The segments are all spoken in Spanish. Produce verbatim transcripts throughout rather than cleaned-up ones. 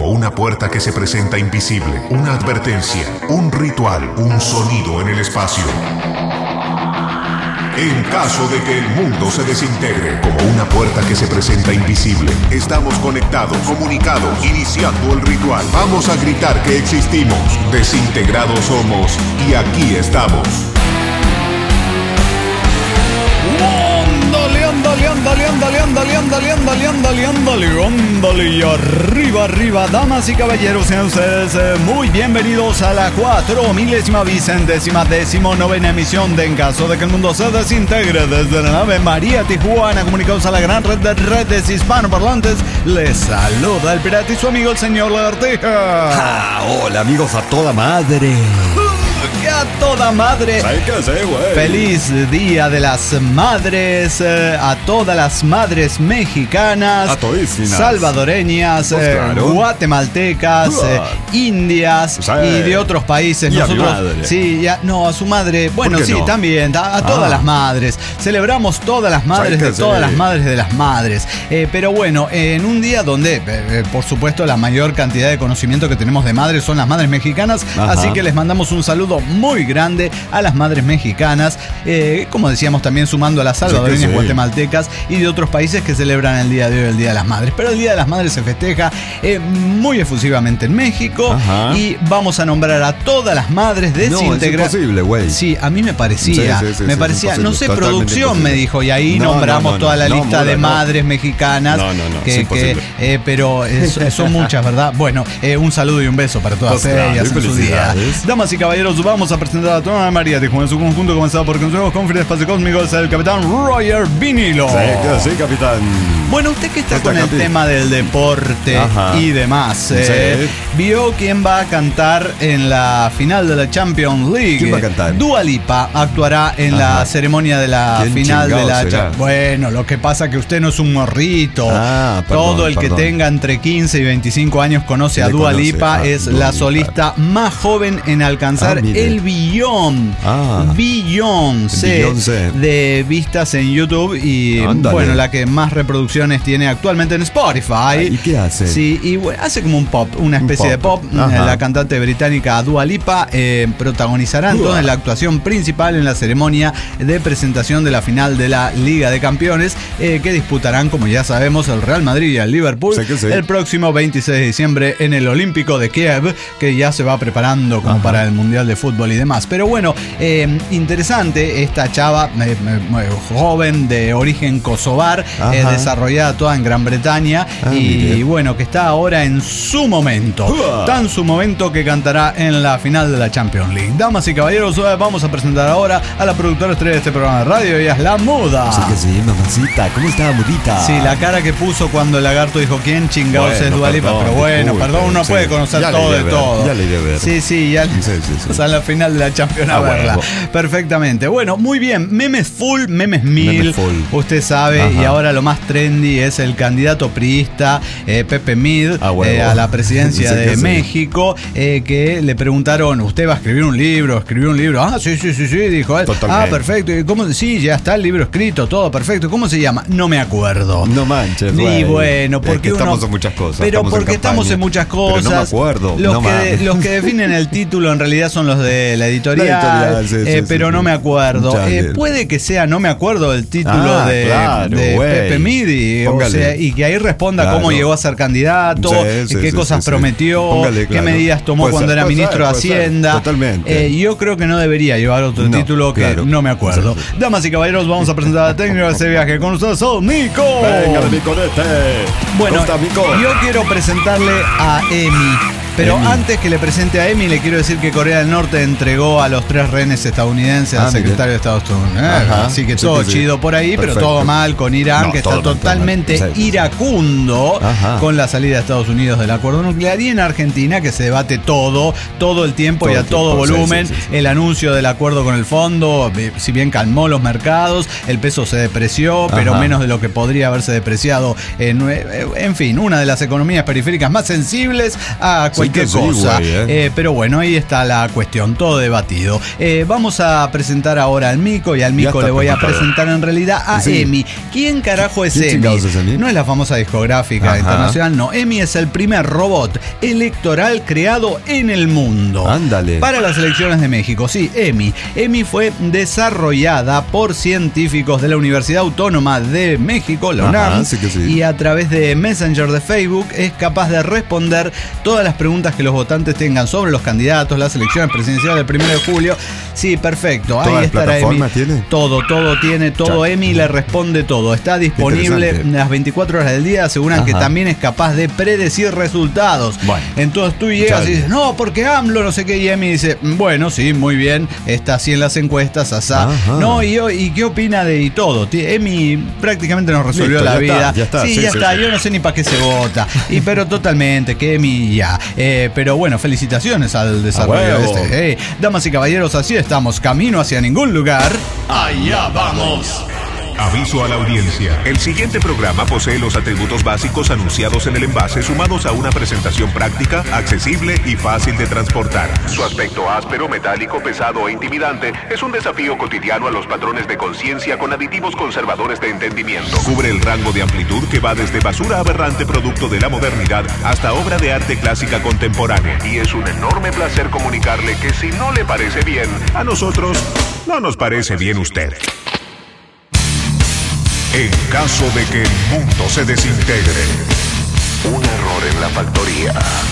como una puerta que se presenta invisible, una advertencia, un ritual, un sonido en el espacio. En caso de que el mundo se desintegre, como una puerta que se presenta invisible, estamos conectados, comunicados, iniciando el ritual. Vamos a gritar que existimos, desintegrados somos y aquí estamos. Ándale, ándale, ándale, ándale, ándale, ándale, ándale, ándale, ándale, ándale, y arriba, arriba, damas y caballeros, sean ustedes eh, muy bienvenidos a la cuatro milésima vicentésima décimo novena emisión de En Caso de que el Mundo se Desintegre desde la nave María Tijuana, comunicados a la gran red de redes hispanoparlantes. Les saluda el pirata y su amigo el señor Lagartija. Ah, hola amigos a toda madre. A toda madre. ¿Sabes qué hacer, güey? Feliz Día de las Madres eh, a todas las madres mexicanas, a todísimas, salvadoreñas, pues eh, claro, guatemaltecas, eh, indias ¿sí? Y de otros países. Y Nosotros, a mi madre. sí, ya, no, a su madre. Bueno, sí, no? también, a, a todas Ah. las madres. Celebramos todas las madres de todas las madres de las madres. Eh, pero bueno, en un día donde, eh, por supuesto, la mayor cantidad de conocimiento que tenemos de madres son las madres mexicanas. Ajá. Así que les mandamos un saludo muy grande a las madres mexicanas, eh, como decíamos, también sumando a las salvadoreñas, sí, sí. guatemaltecas y de otros países que celebran el día de hoy, el Día de las Madres. Pero el Día de las Madres se festeja eh, muy efusivamente en México. Ajá. Y vamos a nombrar a todas las madres desintegradas. No, es imposible, güey. Sí, a mí me parecía, Sí, sí, sí, me sí, parecía, es no imposible, sé, totalmente producción imposible. me dijo, y ahí No, nombramos no, no, toda la no, lista Mura, de no. madres mexicanas. No, no, no, que, es que, imposible. eh, pero es- son muchas, ¿verdad? Bueno, eh, un saludo y un beso para todas Pues claro, ellas y en su día. felicidades. Damas y caballeros, vamos a presentar a toda María Tijuana en su conjunto, comenzado por Consejos Conference Espacio Cósmico, es el capitán Roger Vinilo. Sí, que sí, capitán. Bueno, usted que está Está con el capi. tema del deporte Ajá. y demás, eh, vio quién va a cantar en la final de la Champions League. ¿Quién va a cantar? Dua Lipa actuará en la Ajá. ceremonia de la ¿Quién final de chingado la será? Champions. Bueno, lo que pasa es que usted no es un morrito. Ah, perdón, Todo el que perdón. tenga entre quince y veinticinco años conoce a Le Dua conoce Lipa. a Es Dua la Lipa. solista más joven en alcanzar Ah, mire. el billón. Ah. Beyoncé Beyoncé. de vistas en YouTube y Ándale. bueno, la que más reproducciones tiene actualmente en Spotify. ¿Y qué hace? Sí, y bueno, hace como un pop, una Un especie de pop. pop. Ajá. La cantante británica Dua Lipa eh, protagonizará Dua. entonces la actuación principal en la ceremonia de presentación de la final de la Liga de Campeones, eh, que disputarán, como ya sabemos, el Real Madrid y el Liverpool Sí que sí. el próximo veintiséis de diciembre en el Olímpico de Kiev, que ya se va preparando como Ajá. para el Mundial de Fútbol y demás. Pero bueno, eh, interesante esta chava eh, eh, joven de origen kosovar, Ajá. eh, desarrollada toda en Gran Bretaña. Ah, y mire. bueno, que está ahora en su momento, Uah. tan su momento que cantará en la final de la Champions League. Damas y caballeros, eh, vamos a presentar ahora a la productora estrella de este programa de radio, ella es La Muda. Sí que sí, mamacita. ¿Cómo está, mudita? Sí, la cara que puso cuando el lagarto dijo quién chingados Bueno, es Dua Lipa, perdón, pero bueno, disculpe, perdón, uno sí. puede conocer Ya le todo iré de a ver, todo. ya le iré a ver. Sí, sí, ya. Sí, sí, sí. O sea, en la final de la Champions a Ah, verla. bueno. Perfectamente. Bueno, muy bien. Memes full, memes mil. Memes full. Usted sabe, Ajá. y ahora lo más trendy es el candidato priista, eh, Pepe Mid, Ah, huevo. eh, a la presidencia Sí que de sí. México, eh, que le preguntaron, ¿usted va a escribir un libro? ¿Escribió un libro? Ah, sí, sí, sí, sí, dijo él. Totalmente. Ah, perfecto. ¿Y cómo? Sí, ya está el libro escrito, todo perfecto. ¿Cómo se llama? No me acuerdo. No manches, Y güey. bueno, Es porque que estamos uno- en muchas cosas. Pero estamos en porque estamos campaña. en muchas cosas. Pero no me acuerdo. Los, no que, mames. los que definen el título en realidad son los de la editorial. La editorial, sí, eh, sí, pero sí, no sí. me acuerdo. Chale. Eh, puede que sea, no me acuerdo del título Ah, de, claro, de güey. Pepe Midi. O Póngale. sea, y que ahí responda Claro. cómo llegó a ser candidato, Sí, eh, sí, qué sí, cosas sí, sí. prometió, Póngale, qué claro. medidas tomó Puede cuando ser, era puede ministro ser, de puede ser. Hacienda. Totalmente. Eh, yo creo que no debería llevar otro No, título que claro. no me acuerdo. Exacto. Damas y caballeros, vamos a presentar a la técnica de ese viaje. Con ustedes, son Nico. Venga, de mi conete. Bueno, ¿Cómo está, Mico? yo quiero presentarle a Emi. Pero Emi. antes que le presente a Emi, le quiero decir que Corea del Norte entregó a los tres rehenes estadounidenses Ah, al secretario de Estados Unidos. Eh, Ajá. Así que Sí, todo que sí. chido por ahí, pero Perfecto. todo mal con Irán, No, que está todo mal, todo mal. totalmente Sí, sí, sí. iracundo Ajá. con la salida de Estados Unidos del acuerdo nuclear. Y en Argentina, que se debate todo, todo el tiempo Todo y a el todo tiempo, sí, volumen. sí, sí, sí. El anuncio del acuerdo con el fondo, eh, si bien calmó los mercados, el peso se depreció, pero Ajá. menos de lo que podría haberse depreciado. En, en fin, una de las economías periféricas más sensibles a Sí, cualquier sí, cosa. güey, eh. Eh, pero bueno, ahí está la cuestión, todo debatido. Eh, vamos a presentar ahora al Mico y al Mico está le voy a presentado. presentar en realidad a Sí. EMI. ¿Quién carajo es ¿Quién EMI? chingados es EMI? No es la famosa discográfica Ajá. internacional, no. EMI es el primer robot electoral creado en el mundo. Ándale. Para las elecciones de México, sí, EMI. EMI fue desarrollada por científicos de la Universidad Autónoma de México, la Ajá, UNAM, sí que sí. y a través de Messenger de Facebook es capaz de responder todas las preguntas que los votantes tengan sobre los candidatos, las elecciones presidenciales del primero de julio. Sí, perfecto. ¿Todas Ahí las estará EMI. plataformas tiene? Todo, todo tiene, todo. Ya. EMI le responde todo. Está disponible Interesante. las veinticuatro horas del día. Aseguran Ajá. que también es capaz de predecir resultados. Bueno. Entonces tú llegas Ya. y dices, no, porque AMLO, no sé qué, y EMI dice, bueno, sí, muy bien, está así en las encuestas, asá. Ajá. No, y, yo- y qué opina de y todo. Ti- EMI prácticamente nos resolvió Listo, la ya vida. está, ya está, sí, sí, ya sí, está. sí. Yo no sé ni para qué se vota. Y pero totalmente, que EMI ya. Eh, pero bueno, felicitaciones al desarrollo de huevo. este. Eh, damas y caballeros, así estamos, camino hacia ningún lugar. Allá vamos. Aviso a la audiencia. El siguiente programa posee los atributos básicos anunciados en el envase, sumados a una presentación práctica, accesible y fácil de transportar. Su aspecto áspero, metálico, pesado e intimidante es un desafío cotidiano a los patrones de conciencia con aditivos conservadores de entendimiento. Cubre el rango de amplitud que va desde basura aberrante producto de la modernidad hasta obra de arte clásica contemporánea. Y es un enorme placer comunicarle que si no le parece bien, a nosotros no nos parece bien usted. En caso de que el mundo se desintegre, un error en la factoría.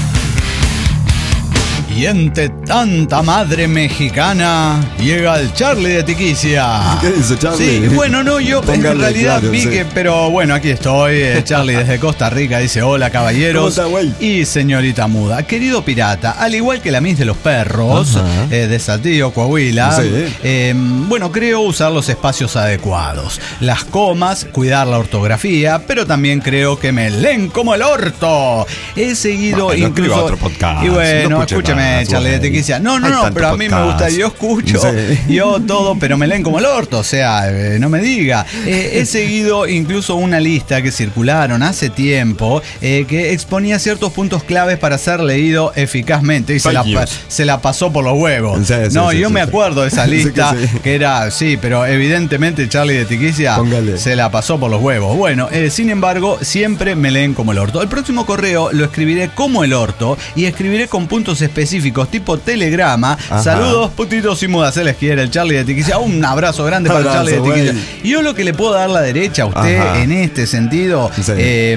Y entre tanta madre mexicana llega el Charlie de Tiquicia. ¿Qué dice, Charlie? Sí, bueno, no, yo en Póngale, realidad claro, vi sí. que, pero bueno, aquí estoy, eh, Charlie desde Costa Rica dice, hola caballeros ¿Cómo está, güey? y señorita muda. Querido pirata, al igual que la Miss de los Perros, Ajá. eh, de Saltillo, Coahuila, Sí. eh, bueno, creo usar los espacios adecuados, las comas, cuidar la ortografía, pero también creo que me leen como el orto. He seguido Bueno, incluso... escriba otro podcast, Y bueno, no escuche escúchame, más, Charlie de güey. Tiquicia. No, no, Hay no, tanto pero a mí me podcast. gusta, yo escucho, Sí. yo todo, pero me leen como el orto, o sea, eh, no me diga. Eh, he seguido incluso una lista que circularon hace tiempo eh, que exponía ciertos puntos claves para ser leído eficazmente y se Fake la, pa- news. se la pasó por los huevos. Sí, sí, no, sí, yo sí, me sí. acuerdo de esa Sí que lista sí. que era, sí, pero evidentemente Charlie de Tiquicia Póngale. se la pasó por los huevos. Bueno, eh, sin embargo, siempre me leen como el orto. El próximo correo lo escribiré como el orto y escribiré con puntos específicos tipo telegrama. Ajá. Saludos, putitos y mudas, se les quiere el Charlie de Tiquicia. Un abrazo grande para Abrazo, el Charlie de Tiquicia. güey. Yo lo que le puedo dar la derecha a usted Ajá. en este sentido Sí.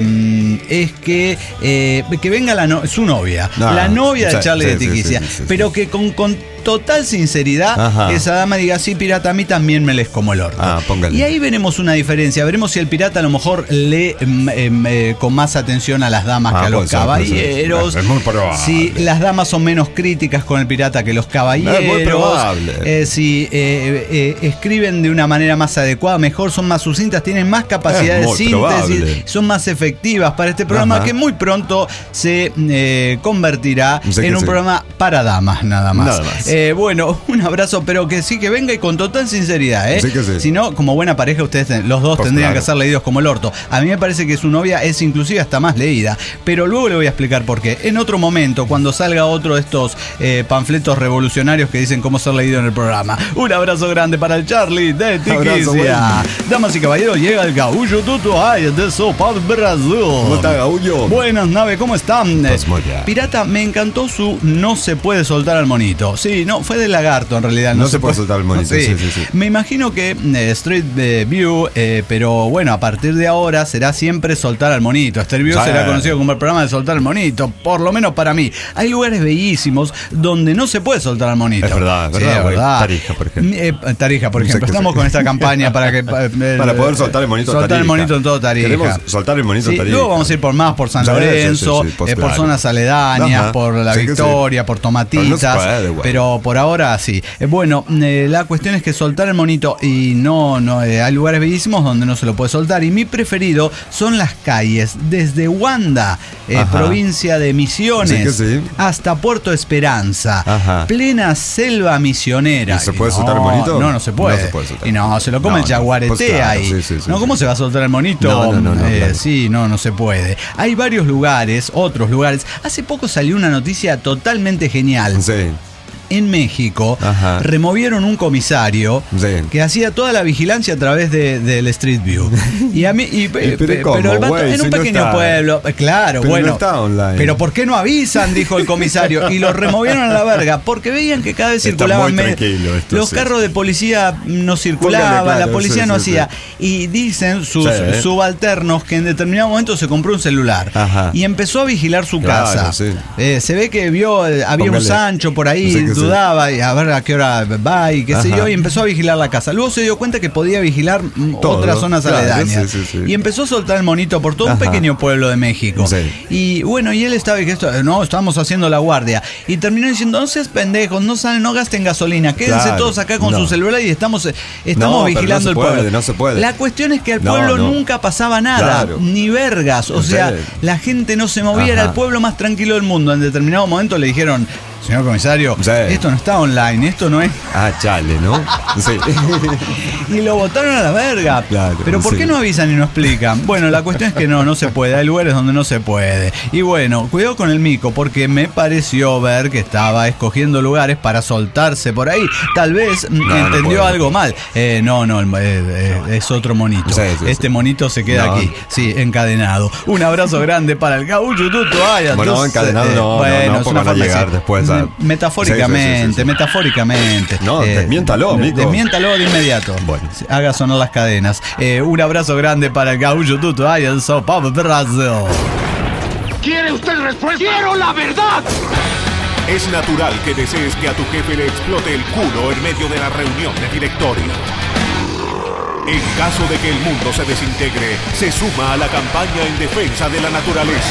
eh, es que, eh, que venga la no- su novia, No, la novia de sí, Charlie sí, de sí, Tiquicia, sí, sí, sí. pero que con, con total sinceridad Ajá. esa dama diga, sí, pirata, a mí también me lees como el orto. Ah, póngale. Y ahí veremos una diferencia, veremos si el pirata a lo mejor lee em, em, eh, con más atención a las damas Ah, que a los puede ser, puede ser. caballeros. Es muy probable. Si las damas son menos críticas con el pirata que los caballeros. Es muy probable. Eh, si eh, eh, escriben de una manera más adecuada, mejor, son más sucintas, tienen más capacidad Es de muy síntesis, probable. son más efectivas para este programa Ajá. que muy pronto se eh, convertirá Sé que en un sí. programa para damas, nada más. Nada más. Eh, bueno, un abrazo, pero que sí que venga y con total sinceridad, ¿eh? Sí que sí. Si no, como buena pareja, ustedes ten- los dos Pues tendrían claro. que ser leídos como el orto. A mí me parece que su novia es inclusive hasta más leída, pero luego le voy a explicar por qué. En otro momento, cuando salga otro de estos eh, panfletos revolucionarios que dicen cómo ser leído en el programa. Un abrazo grande para el Charlie de Abrazo, Tiquicia. Damas y caballeros, llega el gaullo Tuto Ay de Sopa Brasil. ¿Cómo está, Gaullo? Buenas, nave, ¿cómo están? Pues muy bien. Pirata, me encantó su no se puede soltar al monito. Sí, no, fue de lagarto en realidad. No se puede soltar al monito, sí, sí, sí. Me imagino que eh, Street eh, View, eh, pero bueno, a partir de ahora será siempre soltar al monito. Street View Sí. será conocido como el programa de soltar al monito, por lo menos para mí. Hay lugares bellísimos donde no se puede soltar al monito. Es verdad, es Sí, verdad, güey. verdad. Tarija, por ejemplo. Eh, Tarija, por Sé ejemplo. que Estamos sí. con esta campaña para que eh, Para poder soltar el monito en soltar el Tarija. monito en todo Tarija. Queremos soltar el monito en Sí, Tarija. luego vamos a ir por más, por San Sí, sí, sí, Lorenzo, sí, pues eh, por claro. zonas aledañas, Ajá, por La sí que sí. Victoria, por Pero no se Tomatitas. puede, güey. Pero pero por ahora sí. Eh, bueno, eh, la cuestión es que soltar el monito y no, no eh, hay lugares bellísimos donde no se lo puede soltar. Y mi preferido son las calles, desde Wanda, eh, provincia de Misiones, sí sí. hasta Puerto Esperanza, Ajá. plena selva misionera. ¿Y se puede no, soltar el monito? No, no se puede. No se puede soltar. Y no, se lo come No, el no. jaguareté Pues claro, ahí. sí, sí, sí, no, sí. ¿cómo se va a soltar el monito? No, no, no, no, eh, claro. Sí, no, no se puede. Hay varios lugares, otros lugares. Hace poco salió una noticia totalmente genial. Sí. En México, Ajá. removieron un comisario Sí. que hacía toda la vigilancia a través de, del Street View. Y a mí, y, pero, pe- ¿cómo, pero el vato, güey? en un Si no pequeño está- pueblo, eh, claro, Pero bueno. no está online. Pero ¿por qué no avisan? Dijo el comisario. Y lo removieron a la verga, porque veían que cada vez Está circulaban muy me- tranquilo esto, los sí. carros de policía no circulaban, Póngale, claro, la policía sí, no sí, hacía. Y dicen sus Sí. subalternos que en determinado momento se compró un celular. Ajá. Y empezó a vigilar su Claro, casa. sí. Eh, se ve que vio, eh, había Póngale. un Sancho por ahí, Sí que sí. dudaba, y a ver a qué hora va y qué sé Ajá. yo, y empezó a vigilar la casa. Luego se dio cuenta que podía vigilar mm, Todo, otras zonas claro, aledañas. sí, sí, sí. Y empezó a soltar el monito por todo un Ajá. pequeño pueblo de México. Sí. Y bueno, y él estaba y esto, no, estábamos haciendo la guardia. Y terminó diciendo, no seas pendejos, no salen, no gasten gasolina, quédense Claro, todos acá con no. su celular y estamos, eh, estamos No, pero vigilando no se el puede, pueblo. no se puede. La cuestión es que al No, pueblo no. nunca pasaba nada, Claro. ni vergas. O ¿En sea, serio? la gente no se movía, era Ajá. el pueblo más tranquilo del mundo. En determinado momento le dijeron, señor comisario, Sí. esto no está online, esto no es. Ah, chale, ¿no? Sí. Y lo botaron a la verga. Claro, Pero ¿por sí. qué no avisan y no explican? Bueno, la cuestión es que no, no se puede. Hay lugares donde no se puede. Y bueno, cuidado con el mico, porque me pareció ver que estaba escogiendo lugares para soltarse por ahí. Tal vez mm, No, no entendió puede. algo mal. Eh, no, no, el- eh, eh, es otro monito. Sí, sí, este sí. monito se queda No. aquí, sí, encadenado. Un abrazo grande para el gaucho Tuto. Ay, Bueno, entonces, encadenado eh, no, no, bueno, no, es porque una van a forma de llegar decir, después a- me- Metafóricamente, Sí, sí, sí, sí, sí. metafóricamente. No, desmiéntalo, mico. Desmiéntalo de inmediato. Bueno. Haga sonar las cadenas. Eh, un abrazo grande para el Gaucho Tuto. Ay, el Sao Paulo, Brasil. ¿Quiere usted respuesta? ¡Quiero la verdad! Es natural que desees que a tu jefe le explote el culo en medio de la reunión de directorio. En caso de que el mundo se desintegre, se suma a la campaña en defensa de la naturaleza.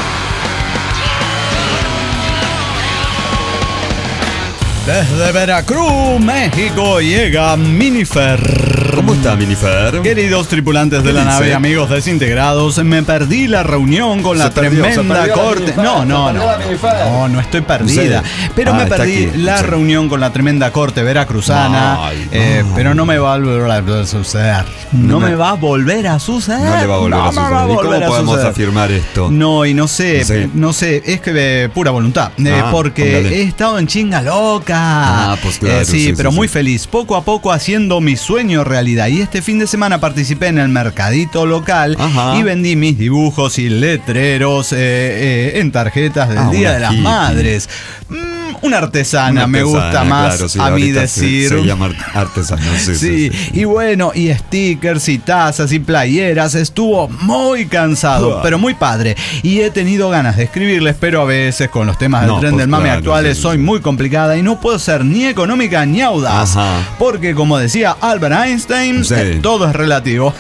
Desde Veracruz, México, llega Minifer. ¿Cómo está, Minifer? Queridos tripulantes de ¿Qué la dice? nave, amigos desintegrados, me perdí la reunión con la Se perdió, se tremenda perdió la corte. Minifer, No, se no, perdió no. la Minifer. No, no estoy perdida. Sí. Pero Ah, me está perdí aquí, la sí. reunión con la tremenda corte veracruzana. Ay, eh, no. pero no me va a volver a suceder. No, No me me- va a volver a suceder. No le va a volver No a me va suceder. ¿Y volver cómo a podemos suceder. afirmar esto? No, y no sé, Sí. no sé, es que eh, pura voluntad. eh, Ah, porque póngale. he estado en chinga loca. Ah, pues claro, Eh, sí, sí, pero sí, muy sí. feliz, poco a poco haciendo mi sueño realidad. Y este fin de semana participé en el mercadito local Ajá. y vendí mis dibujos y letreros eh, eh, en tarjetas del Ah, Día una de las hippie. Madres. Mm, una artesana, Una me artesana, gusta más claro, sí, a mí ahorita se- decir. Se, llama artesano, sí, Sí, sí, sí. y bueno, y stickers y tazas y playeras. Estuvo muy cansado, Uah. pero muy padre. Y he tenido ganas de escribirles, pero a veces con los temas del No, tren pues del mame claro, actuales sí, soy sí. muy complicada y no puedo ser ni económica ni audaz. Ajá. Porque como decía Albert Einstein, Sí. eh, todo es relativo.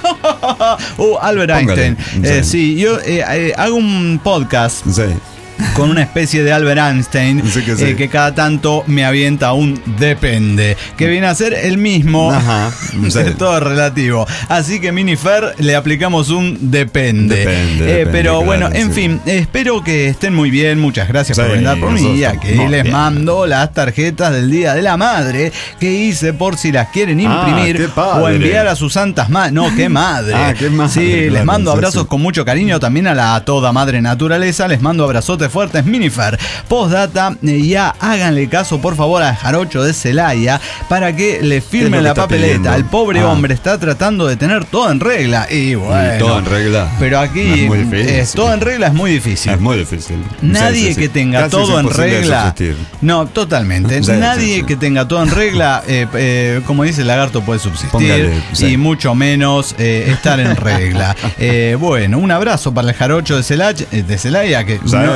uh, Albert Póngale, Einstein. Eh, sí. sí, yo eh, eh, hago un podcast Sí. con una especie de Albert Einstein Sí que sí. eh, que cada tanto me avienta un depende, que viene a ser el mismo. Ajá, sí. Todo es relativo. Así que Minifer le aplicamos un depende. Depende, Eh, depende, pero claro, bueno, en sí. fin, eh, espero que estén muy bien. Muchas gracias Sí, por brindar por mí. nosotros Aquí estamos les bien. mando las tarjetas del Día de la Madre que hice por si las quieren Ah, imprimir qué padre. o enviar a sus santas madres. No, qué madre. Ah, qué madre, Sí, les claro, mando sí, abrazos sí. con mucho cariño también a la a toda madre naturaleza. Les mando abrazotes fuertes, Minifer. Postdata, eh, ya háganle caso por favor al jarocho de Celaya para que le ¿Qué es firmen lo la que está papeleta. pidiendo? El pobre Ah. hombre está tratando de tener todo en regla. Y bueno. Y todo en regla. Pero aquí Es muy difícil. eh, todo en regla es muy difícil. Es muy difícil. Nadie Sí, sí, sí. que tenga Casi todo es en imposible de regla. subsistir. No, totalmente. Sí, Nadie sí, sí. que tenga todo en regla, eh, eh, como dice el lagarto, puede subsistir. Póngale, sí. Y mucho menos eh, estar en regla. Eh, bueno, un abrazo para el jarocho de Celaya, de Celaya que Sí. no, no vemos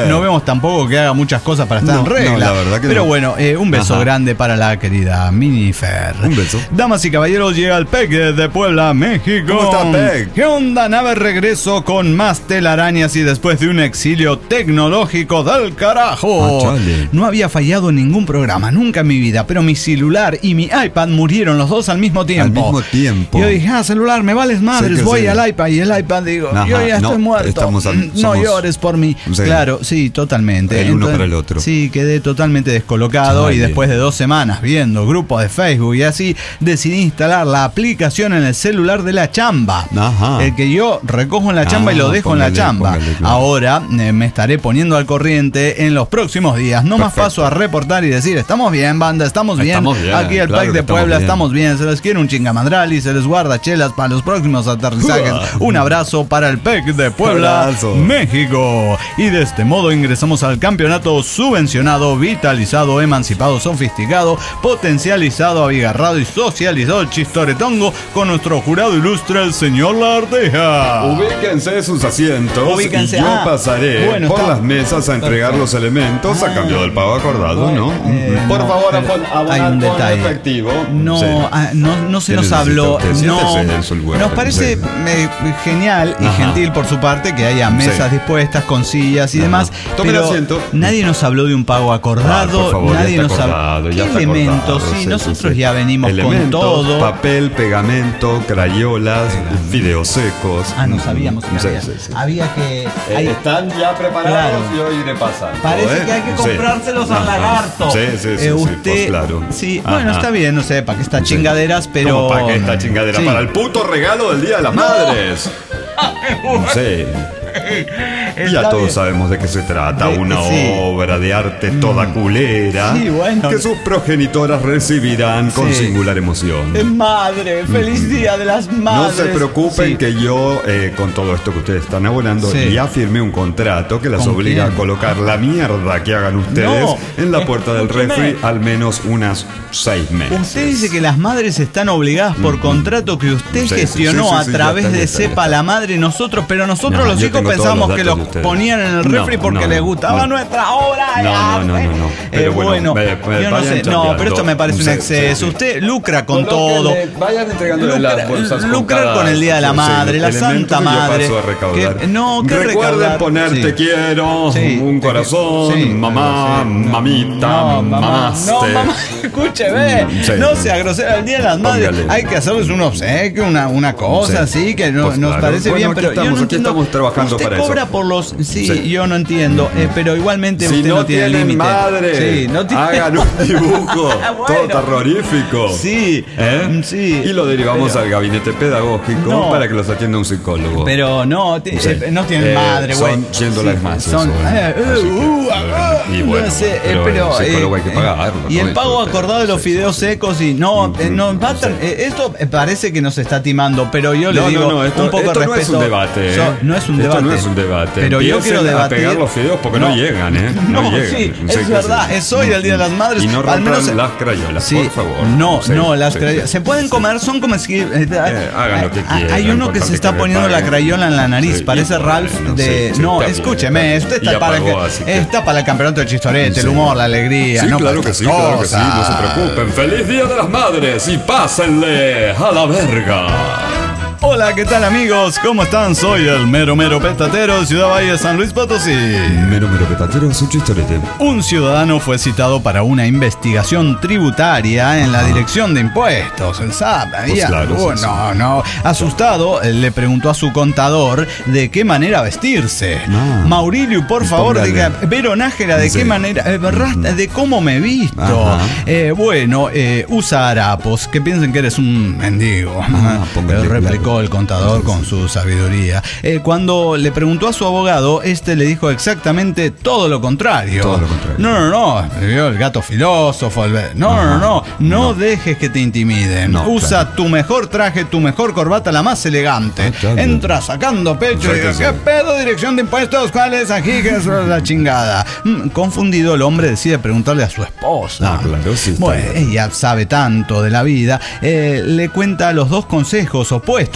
esperemos tampoco que haga muchas cosas para estar No, en regla. no, la verdad que Pero no. bueno, eh, un beso Ajá. grande para la querida Minifer. Un beso. Damas y caballeros, llega el P E C de Puebla, México. ¿Cómo está, P E C? ¿Qué onda, nave? Regreso con más telarañas y después de un exilio tecnológico del carajo. Ah, chale. No había fallado en ningún programa, nunca en mi vida, pero mi celular y mi iPad murieron los dos al mismo tiempo. Al mismo tiempo. Y yo dije, ah, celular, me vales madres, que voy sí. al iPad. Y el iPad digo, Ajá, yo ya no, estoy muerto. estamos al- no somos- llores por mí. Sí. Claro, sí, totalmente. El uno para el otro. Sí, quedé totalmente descolocado. Chale. Y después de dos semanas viendo grupos de Facebook y así, decidí instalar la aplicación en el celular de la chamba. Ajá. El que yo recojo en la chamba Ah, y lo dejo póngale, en la chamba. póngale, claro. Ahora eh, me estaré poniendo al corriente en los próximos días. No más Perfecto. paso a reportar y decir, estamos bien, banda, estamos bien. Estamos bien, Aquí el claro P E C que de estamos Puebla, bien. estamos bien. Se les quiere un chingamadral y se les guarda chelas para los próximos aterrizajes. Un abrazo para el P E C de Puebla, Abrazo. México. Y de este modo ingresamos al campeonato subvencionado, vitalizado, emancipado, sofisticado, potencializado, abigarrado y socializado el chistoretongo con nuestro jurado ilustre, el señor La Arteja. Ubíquense sus asientos Ubíquense. y yo Ah, pasaré bueno, por está. las mesas a entregar los elementos a Ah. cambio del pago acordado, Bueno, ¿no? eh, por no, favor, pero abon- abonar hay un con detalle. efectivo. No, Sí. ah, no, no se ¿Qué nos necesita habló. usted? No, Siéntese en su lugar. nos parece Sí. eh, genial y Ajá. gentil por su parte que haya mesas Sí. dispuestas con sillas y Ajá. demás. Tome pero asiento. nadie nos habló de un pago acordado. Ah, por favor, nadie ya nos está habló. acordado, ¿Qué ya está elementos? acordado, Sí, sí, nosotros sí, ya sí. venimos Elementos, con todo. papel, pegamento, crayolas, fideos secos. Ah, no sabíamos que Sí, había. sí, sí. Había que. Eh, hay- Están ya preparados Claro. y yo iré pasando. Parece ¿eh? que hay que Sí. comprárselos al Ajá. lagarto. Sí, sí, sí. Eh, sí, usted, pues claro. sí, Ajá. bueno, está bien, no sé, para qué estas Sí. chingaderas, pero. ¿Cómo para qué esta chingadera? Sí. Para el puto regalo del Día de las Madres. No sé. Está Ya todos bien. sabemos de qué se trata. De- Una sí. obra de arte toda culera. Sí, bueno. Que sus progenitoras recibirán con Sí. singular emoción. Eh, Madre, feliz día de las No madres. se preocupen Sí. que yo, eh, con todo esto que ustedes están abonando, Sí. ya firmé un contrato que las ¿Con obliga quién? a colocar la mierda que hagan ustedes No, en la puerta del escúcheme. refri al menos unas seis meses. Usted dice que las madres están obligadas por contrato que usted Sí, sí, gestionó sí, sí, a sí, ya través está, ya de está, ya Sepa está. la Madre y nosotros, pero nosotros No, los yo hijos tengo todos pensamos los que datos los de ustedes. ponían en el No, refri porque no, les gustaba no. nuestra obra. de No, no, arte. no, no, no. Eh, Pero bueno, me- me yo no vayan sé, no, chapeando. pero esto me parece un Sí, exceso. sí, sí. Usted lucra con Colóquenle, todo. Vayan entregándole Lucra- las bolsas con lucrar cada- con el Día de la sí, Madre, la elemento Santa que yo Madre. paso a recaudar. Que- no, ¿qué Recuerden recaudar? poner Sí. te quiero, Sí, un te- corazón, sí, mamá, sí, no. mamita, No, mamá, mamaste. no, mamá, escúcheme, Mm, sí. no sea grosera el Día de las Madres. Póngale. Hay que hacerles un obsequio, una, una cosa Sí. así que no- Pues nos claro. parece Bueno, bien, aquí pero yo estamos, no aquí entiendo. estamos trabajando usted para eso. cobra por los, sí, Sí. yo no entiendo, eh, pero igualmente Si usted no, no tiene tienen límite. madre, Sí, no tiene- hagan un dibujo Bueno. todo terrorífico. Sí, ¿Eh? mm, sí. Y lo derivamos Pero- al gabinete pedagógico No. para que los atienda un psicólogo. Pero no, ti- Sí. eh, no tienen Eh, madre, güey. son cien dólares más Son, eso, ¿eh? eh, eh, Así que, uh, ah, y bueno, no sé, eh, pero pero, el psicólogo eh, hay que pagarlo, Y ¿no? el pago Eso, acordado de los sí, fideos sí. secos y no, eh, no va a tan- eh, esto eh, parece que nos está timando, pero yo le No, digo no, no, esto, un poco esto de no respeto. es un debate. ¿eh? So- no es un Esto debate. no es un debate. Pero yo Empiecen quiero debatir. a pegar los fideos porque no, llegan, ¿eh? No, llegan. sí, Sí, es que verdad, sí. es hoy el Día de las Madres. Y no al rompan menos las crayolas, Sí, por favor. No, Sí, no, las sí, crayolas. sí. Se pueden comer, son como si. eh, Eh, hagan lo que hay- quieran, Hay uno con que tal se que está me poniendo la paguen. crayola en la nariz. Sí, Parece y Ralph bueno, de. sí, sí, no, está bien, escúcheme, está usted bien. está Y para, apagó, que- así que- está para el campeonato de chistorete, el Sí. humor, la alegría. Sí, no claro para que sí, estas claro que sí, no se cosas. preocupen. ¡Feliz Día de las Madres! Y pásenle a la verga. Hola, ¿qué tal, amigos? ¿Cómo están? Soy el mero mero petatero de Ciudad Valle, San Luis Potosí. Mero, mero petatero, su chistorete. Un ciudadano fue citado para una investigación tributaria en la Dirección de Impuestos, el S A P. Pues Ya, claro, oh, sí, no, no. Asustado, eh, le preguntó a su contador de qué manera vestirse. Ah. Maurilio, por favor, Póngale. diga, Vero Nájera, ¿de Sí. qué manera? Eh, rasta, ¿de cómo me visto? Ajá. Eh, bueno, eh, usa harapos, que piensen que eres un mendigo. Ah, póngale, Eh, replicó claro. el contador Sí, con sí. su sabiduría. Eh, cuando le preguntó a su abogado, este le dijo exactamente todo lo contrario. Todo lo contrario. No, no, no. Vio el gato filósofo. el- No, no, no, no. No dejes que te intimiden. No, Usa claro. tu mejor traje, tu mejor corbata, la más elegante. Ah, claro. Entra sacando pecho y diga, Sáquese. ¿qué pedo, dirección de impuestos? ¿Cuál es aquí? ¿Qué es la chingada? Mm, Confundido, el hombre decide preguntarle a su esposa. Ah, claro, sí, está Bueno, bien. ella sabe tanto de la vida. eh, le cuenta los dos consejos opuestos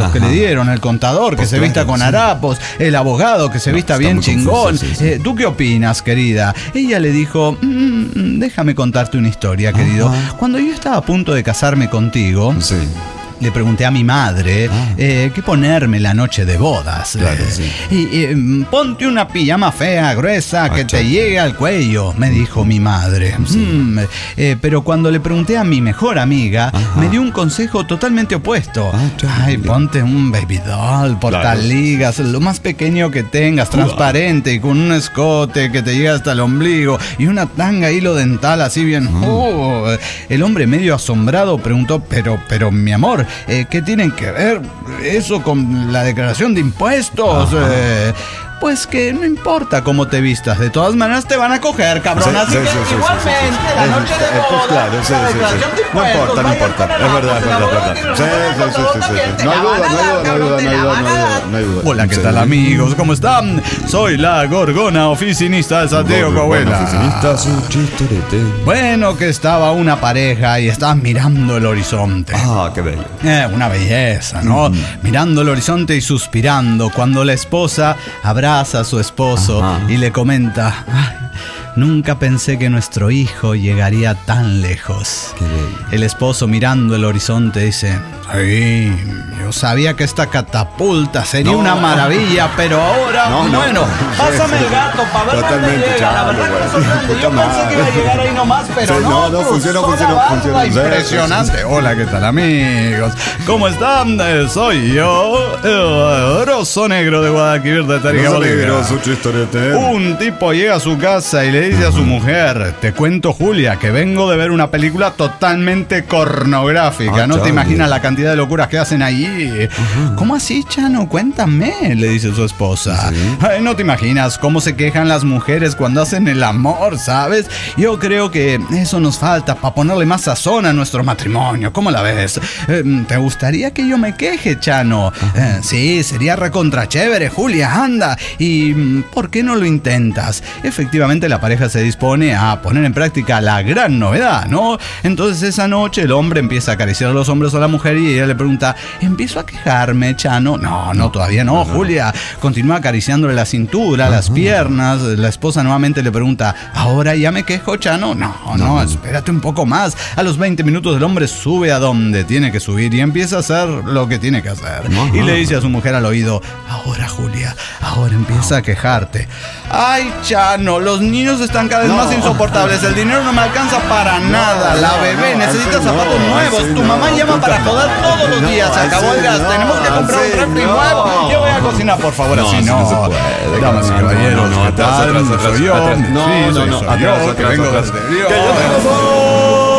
consejos que Ajá. le dieron, el contador que Pues se claro, vista con sí. harapos, el abogado que se No, vista está bien muy chingón. confuso, sí, sí. Eh, ¿Tú qué opinas, querida? Ella le dijo, "Mm, déjame contarte una historia, querido. Ajá. Cuando yo estaba a punto de casarme contigo, Sí. le pregunté a mi madre Ah. eh, qué ponerme la noche de bodas. Claro, Eh, sí. Y eh, ponte una pijama fea, gruesa, que te chao. llegue al cuello, me dijo mi madre. Mm, eh, pero cuando le pregunté a mi mejor amiga, Ajá. me dio un consejo totalmente opuesto. Ah, chao. Ay, ponte un baby doll, portaligas, lo más pequeño que tengas, transparente y con un escote que te llegue hasta el ombligo y una tanga hilo dental así bien. Oh. El hombre medio asombrado preguntó, pero, pero mi amor, eh, ¿qué tienen que ver eso con la declaración de impuestos? Eh, pues que no importa cómo te vistas, de todas maneras te van a coger, cabrón. Sí, Así sí, que sí, sí, igualmente sí, sí, sí. la Es- noche de es- pues bodas, claro, sí, la sí, sí. declaración de No impuestos, importa, no vayan importa. con el Es verdad, apos, es el verdad, abogado es tiene verdad. un Sí, número, sí, sí, todo sí, sí, también sí. te No hay la duda, van a no hay dar, duda, no hay cabrón, duda, te no hay la duda, van no a hay dar. duda, no hay duda. Hola, ¿qué Sí. tal, amigos? ¿Cómo están? Soy la Gorgona, oficinista de Santiago, Coahuila. Oficinista, su chistorete. Bueno, que estaba una pareja y estaban mirando el horizonte. Ah, qué bello. Eh, una belleza, ¿no? Mirando el horizonte y suspirando cuando la esposa abraza a su esposo Ajá. y le comenta, "Ay, nunca pensé que nuestro hijo llegaría tan lejos." Qué bello. El esposo mirando el horizonte dice, "Sí, yo sabía que esta catapulta sería No. una maravilla, pero ahora, No, no. bueno, pásame el gato para ver dónde Totalmente, llega. La chavo, verdad que güey. me sorprende. Puta Yo pensé madre. que iba a llegar ahí nomás, pero Sí, no, no, no, cruzó funcionó, la funcionó, barda, funcionó. Sí, sí, sí. impresionante. Hola, ¿qué tal, amigos? ¿Cómo están? Eh, soy yo, eh, Rosso Negro de Guadalquivir de Tarija, Rosso Bolivia. Negro, su chistorete. Un tipo llega a su casa y le dice a su mujer, te cuento, Julia, que vengo de ver una película totalmente pornográfica. Ah, No te chale. imaginas la cantidad de locuras que hacen ahí. ¿Cómo así, Chano? Cuéntame, le dice su esposa. Ay, no te imaginas cómo se quejan las mujeres cuando hacen el amor, ¿sabes? Yo creo que eso nos falta para ponerle más sazón a nuestro matrimonio. ¿Cómo la ves? Eh, ¿Te gustaría que yo me queje, Chano? Eh, sí, sería recontra chévere, Julia, anda. ¿Y mm, por qué no lo intentas? Efectivamente, la pareja se dispone a poner en práctica la gran novedad, ¿no? Entonces esa noche el hombre empieza a acariciar los hombros a la mujer y ella le pregunta, ¿empiezo a quejarme, Chano? No, no, todavía no, Julia. Continúa acariciándole la cintura, las piernas. La esposa nuevamente le pregunta, ¿ahora ya me quejo, Chano? No, no, espérate un poco más. A los veinte minutos el hombre sube a donde tiene que subir y empieza a hacer lo que tiene que hacer. Y le dice a su mujer al oído, ahora, Julia, ahora empieza a quejarte. Ay, Chano, los niños están cada vez No. más insoportables. El dinero no me alcanza para nada. La no, bebé no, necesita así zapatos no, nuevos. así Tu no, mamá llama puta para joder madre. todos los No, días. Se acabó así el gas. no, Tenemos que comprar un así refri no. nuevo. Yo voy a cocinar, por favor, No, así así no. no se puede, Damas y no, no, caballeros, no, ¿qué atrás, tal? atrás, atrás, Soy yo. atrás. No, Sí, no, soy- no, soy atrás, yo, que atrás, vengo atrás. desde Que Dios. yo tengo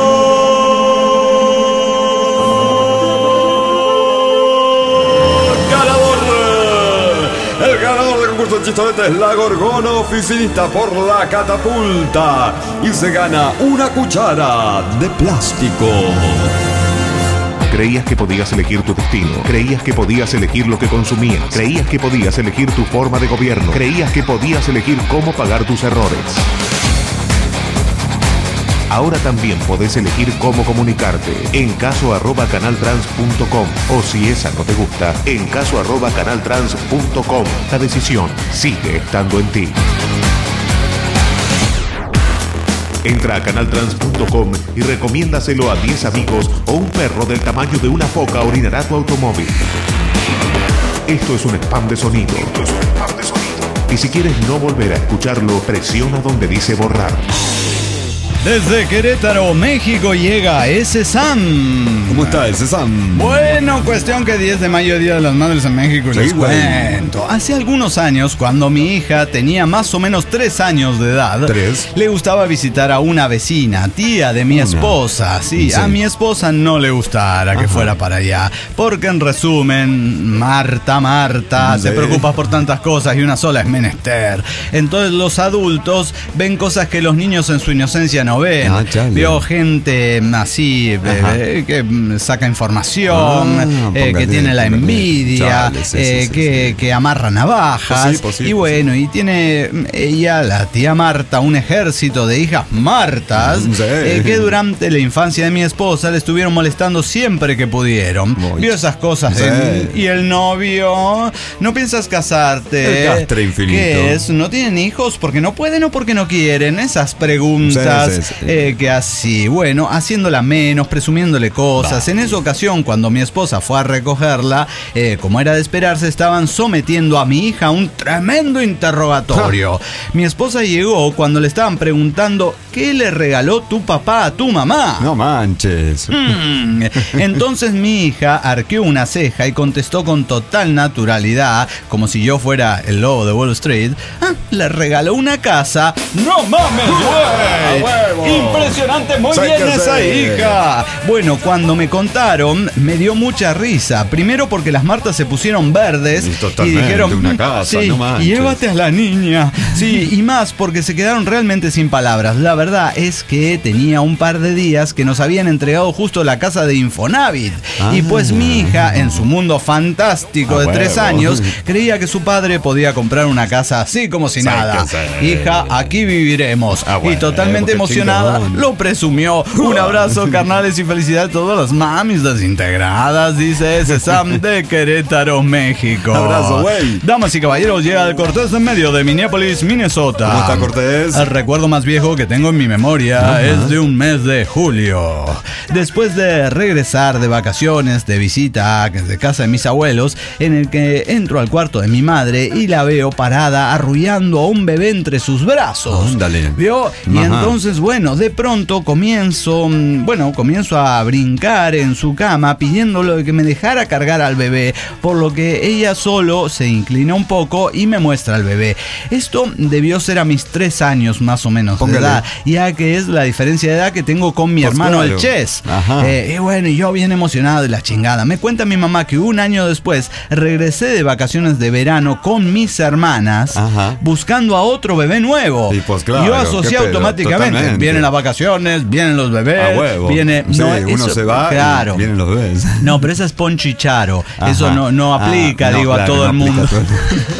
ganador. El ganador del concurso de chistoretes es la Gorgona, oficinista por la catapulta. Y se gana una cuchara de plástico. Creías que podías elegir tu destino. Creías que podías elegir lo que consumías. Creías que podías elegir tu forma de gobierno. Creías que podías elegir cómo pagar tus errores. Ahora también podés elegir cómo comunicarte. En caso arroba canaltrans punto com. O si esa no te gusta, en caso arroba canaltrans punto com. La decisión sigue estando en ti. Entra a canaltrans punto com y recomiéndaselo a diez amigos o un perro del tamaño de una foca orinará tu automóvil. Esto es un spam de sonido. Esto es un spam de sonido. Y si quieres no volver a escucharlo, presiona donde dice borrar. Desde Querétaro, México, llega ese Sam. ¿Cómo está ese Sam? Bueno, cuestión que diez de mayo, Día de las Madres en México, y Sí, les güey. cuento. Hace algunos años, cuando mi hija tenía más o menos tres años de edad, ¿Tres? le gustaba visitar a una vecina, tía de mi Una. esposa. Sí, Sí. a mi esposa no le gustara que Ajá. fuera para allá. Porque en resumen, Marta, Marta, Sí. te preocupas por tantas cosas y una sola es menester. Entonces los adultos ven cosas que los niños en su inocencia no no ven. Ah, Vio gente así eh, que saca información, Ah, eh, que tiene la envidia, chale, sí, eh, sí, sí, que, sí. que amarra navajas. Pues sí, pues sí, y pues bueno, y tiene ella, la tía Marta, un ejército de hijas Martas Sí. eh, que durante la infancia de mi esposa le estuvieron molestando siempre que pudieron. Muy. Vio esas cosas Sí. de, y el novio, ¿no piensas casarte? El castre infinito. ¿Qué es? ¿No tienen hijos porque no pueden o porque no quieren? Esas preguntas Sí, sí, sí. eh, que así, bueno, haciéndola menos, presumiéndole cosas. Va. En esa ocasión, cuando mi esposa fue a recogerla, eh, como era de esperarse, estaban sometiendo a mi hija a un tremendo interrogatorio. Mi esposa llegó cuando le estaban preguntando ¿qué le regaló tu papá a tu mamá? No manches. Mm. Entonces mi hija arqueó una ceja y contestó con total naturalidad, como si yo fuera el lobo de Wall Street. Ah, le regaló una casa. ¡No mames, güey! ¡A huevo! Impresionante, muy Sáquese. bien esa hija. Bueno, cuando me contaron, me dio mucha risa. Primero porque las Martas se pusieron verdes Y y, totalmente, dijeron, una "Mm, casa, sí, no manches". llévate a la niña. Sí, y más porque se quedaron realmente sin palabras. La verdad es que tenía un par de días que nos habían entregado justo la casa de Infonavit. Ah. Y pues mi hija, en su mundo fantástico A de tres huevo. años, creía que su padre podía comprar una casa así como si nada. Sáquese. Hija, aquí viviremos. Ah, y bueno, totalmente qué emocionada, chingón. lo presumió. Un abrazo, carnales, y felicidad a todas las mamis desintegradas, dice ese Sam de Querétaro, México. Abrazo, güey. Damas y caballeros, llega el Cortés en medio de Minneapolis, Minnesota. ¿Cómo está, Cortés? El recuerdo más viejo que tengo en mi memoria Ajá. es de un mes de julio. Después de regresar de vacaciones, de visita de casa de mis abuelos, en el que entro al cuarto de mi madre y la veo parada arrullando a un bebé entre sus brazos. Ándale. ¿Vio? Y Ajá. entonces, bueno, de pronto comienzo, mm, bueno, comienzo a brincar en su cama pidiéndole que me dejara cargar al bebé, por lo que ella solo se inclina un poco y me muestra al bebé. Esto debió ser a mis tres años más o menos Póngale. de edad, ya que es la diferencia de edad que tengo con mi Pues hermano claro. el Chess. Ajá. Eh, y bueno, y yo bien emocionado de la chingada. Me cuenta mi mamá que un año después regresé de vacaciones de verano con mis hermanas Ajá. buscando a otro bebé nuevo. Y pues claro, yo asocié qué pedo, automáticamente. totalmente. Vienen las vacaciones, vienen los bebés, A huevo. viene. Sí, no, uno eso- se va claro. y vienen los bebés. No, pero esa es Poncho y Charo. Eso Ajá. no, no aplica, Ah, no, digo, a claro, todo no el aplica mundo. a todo el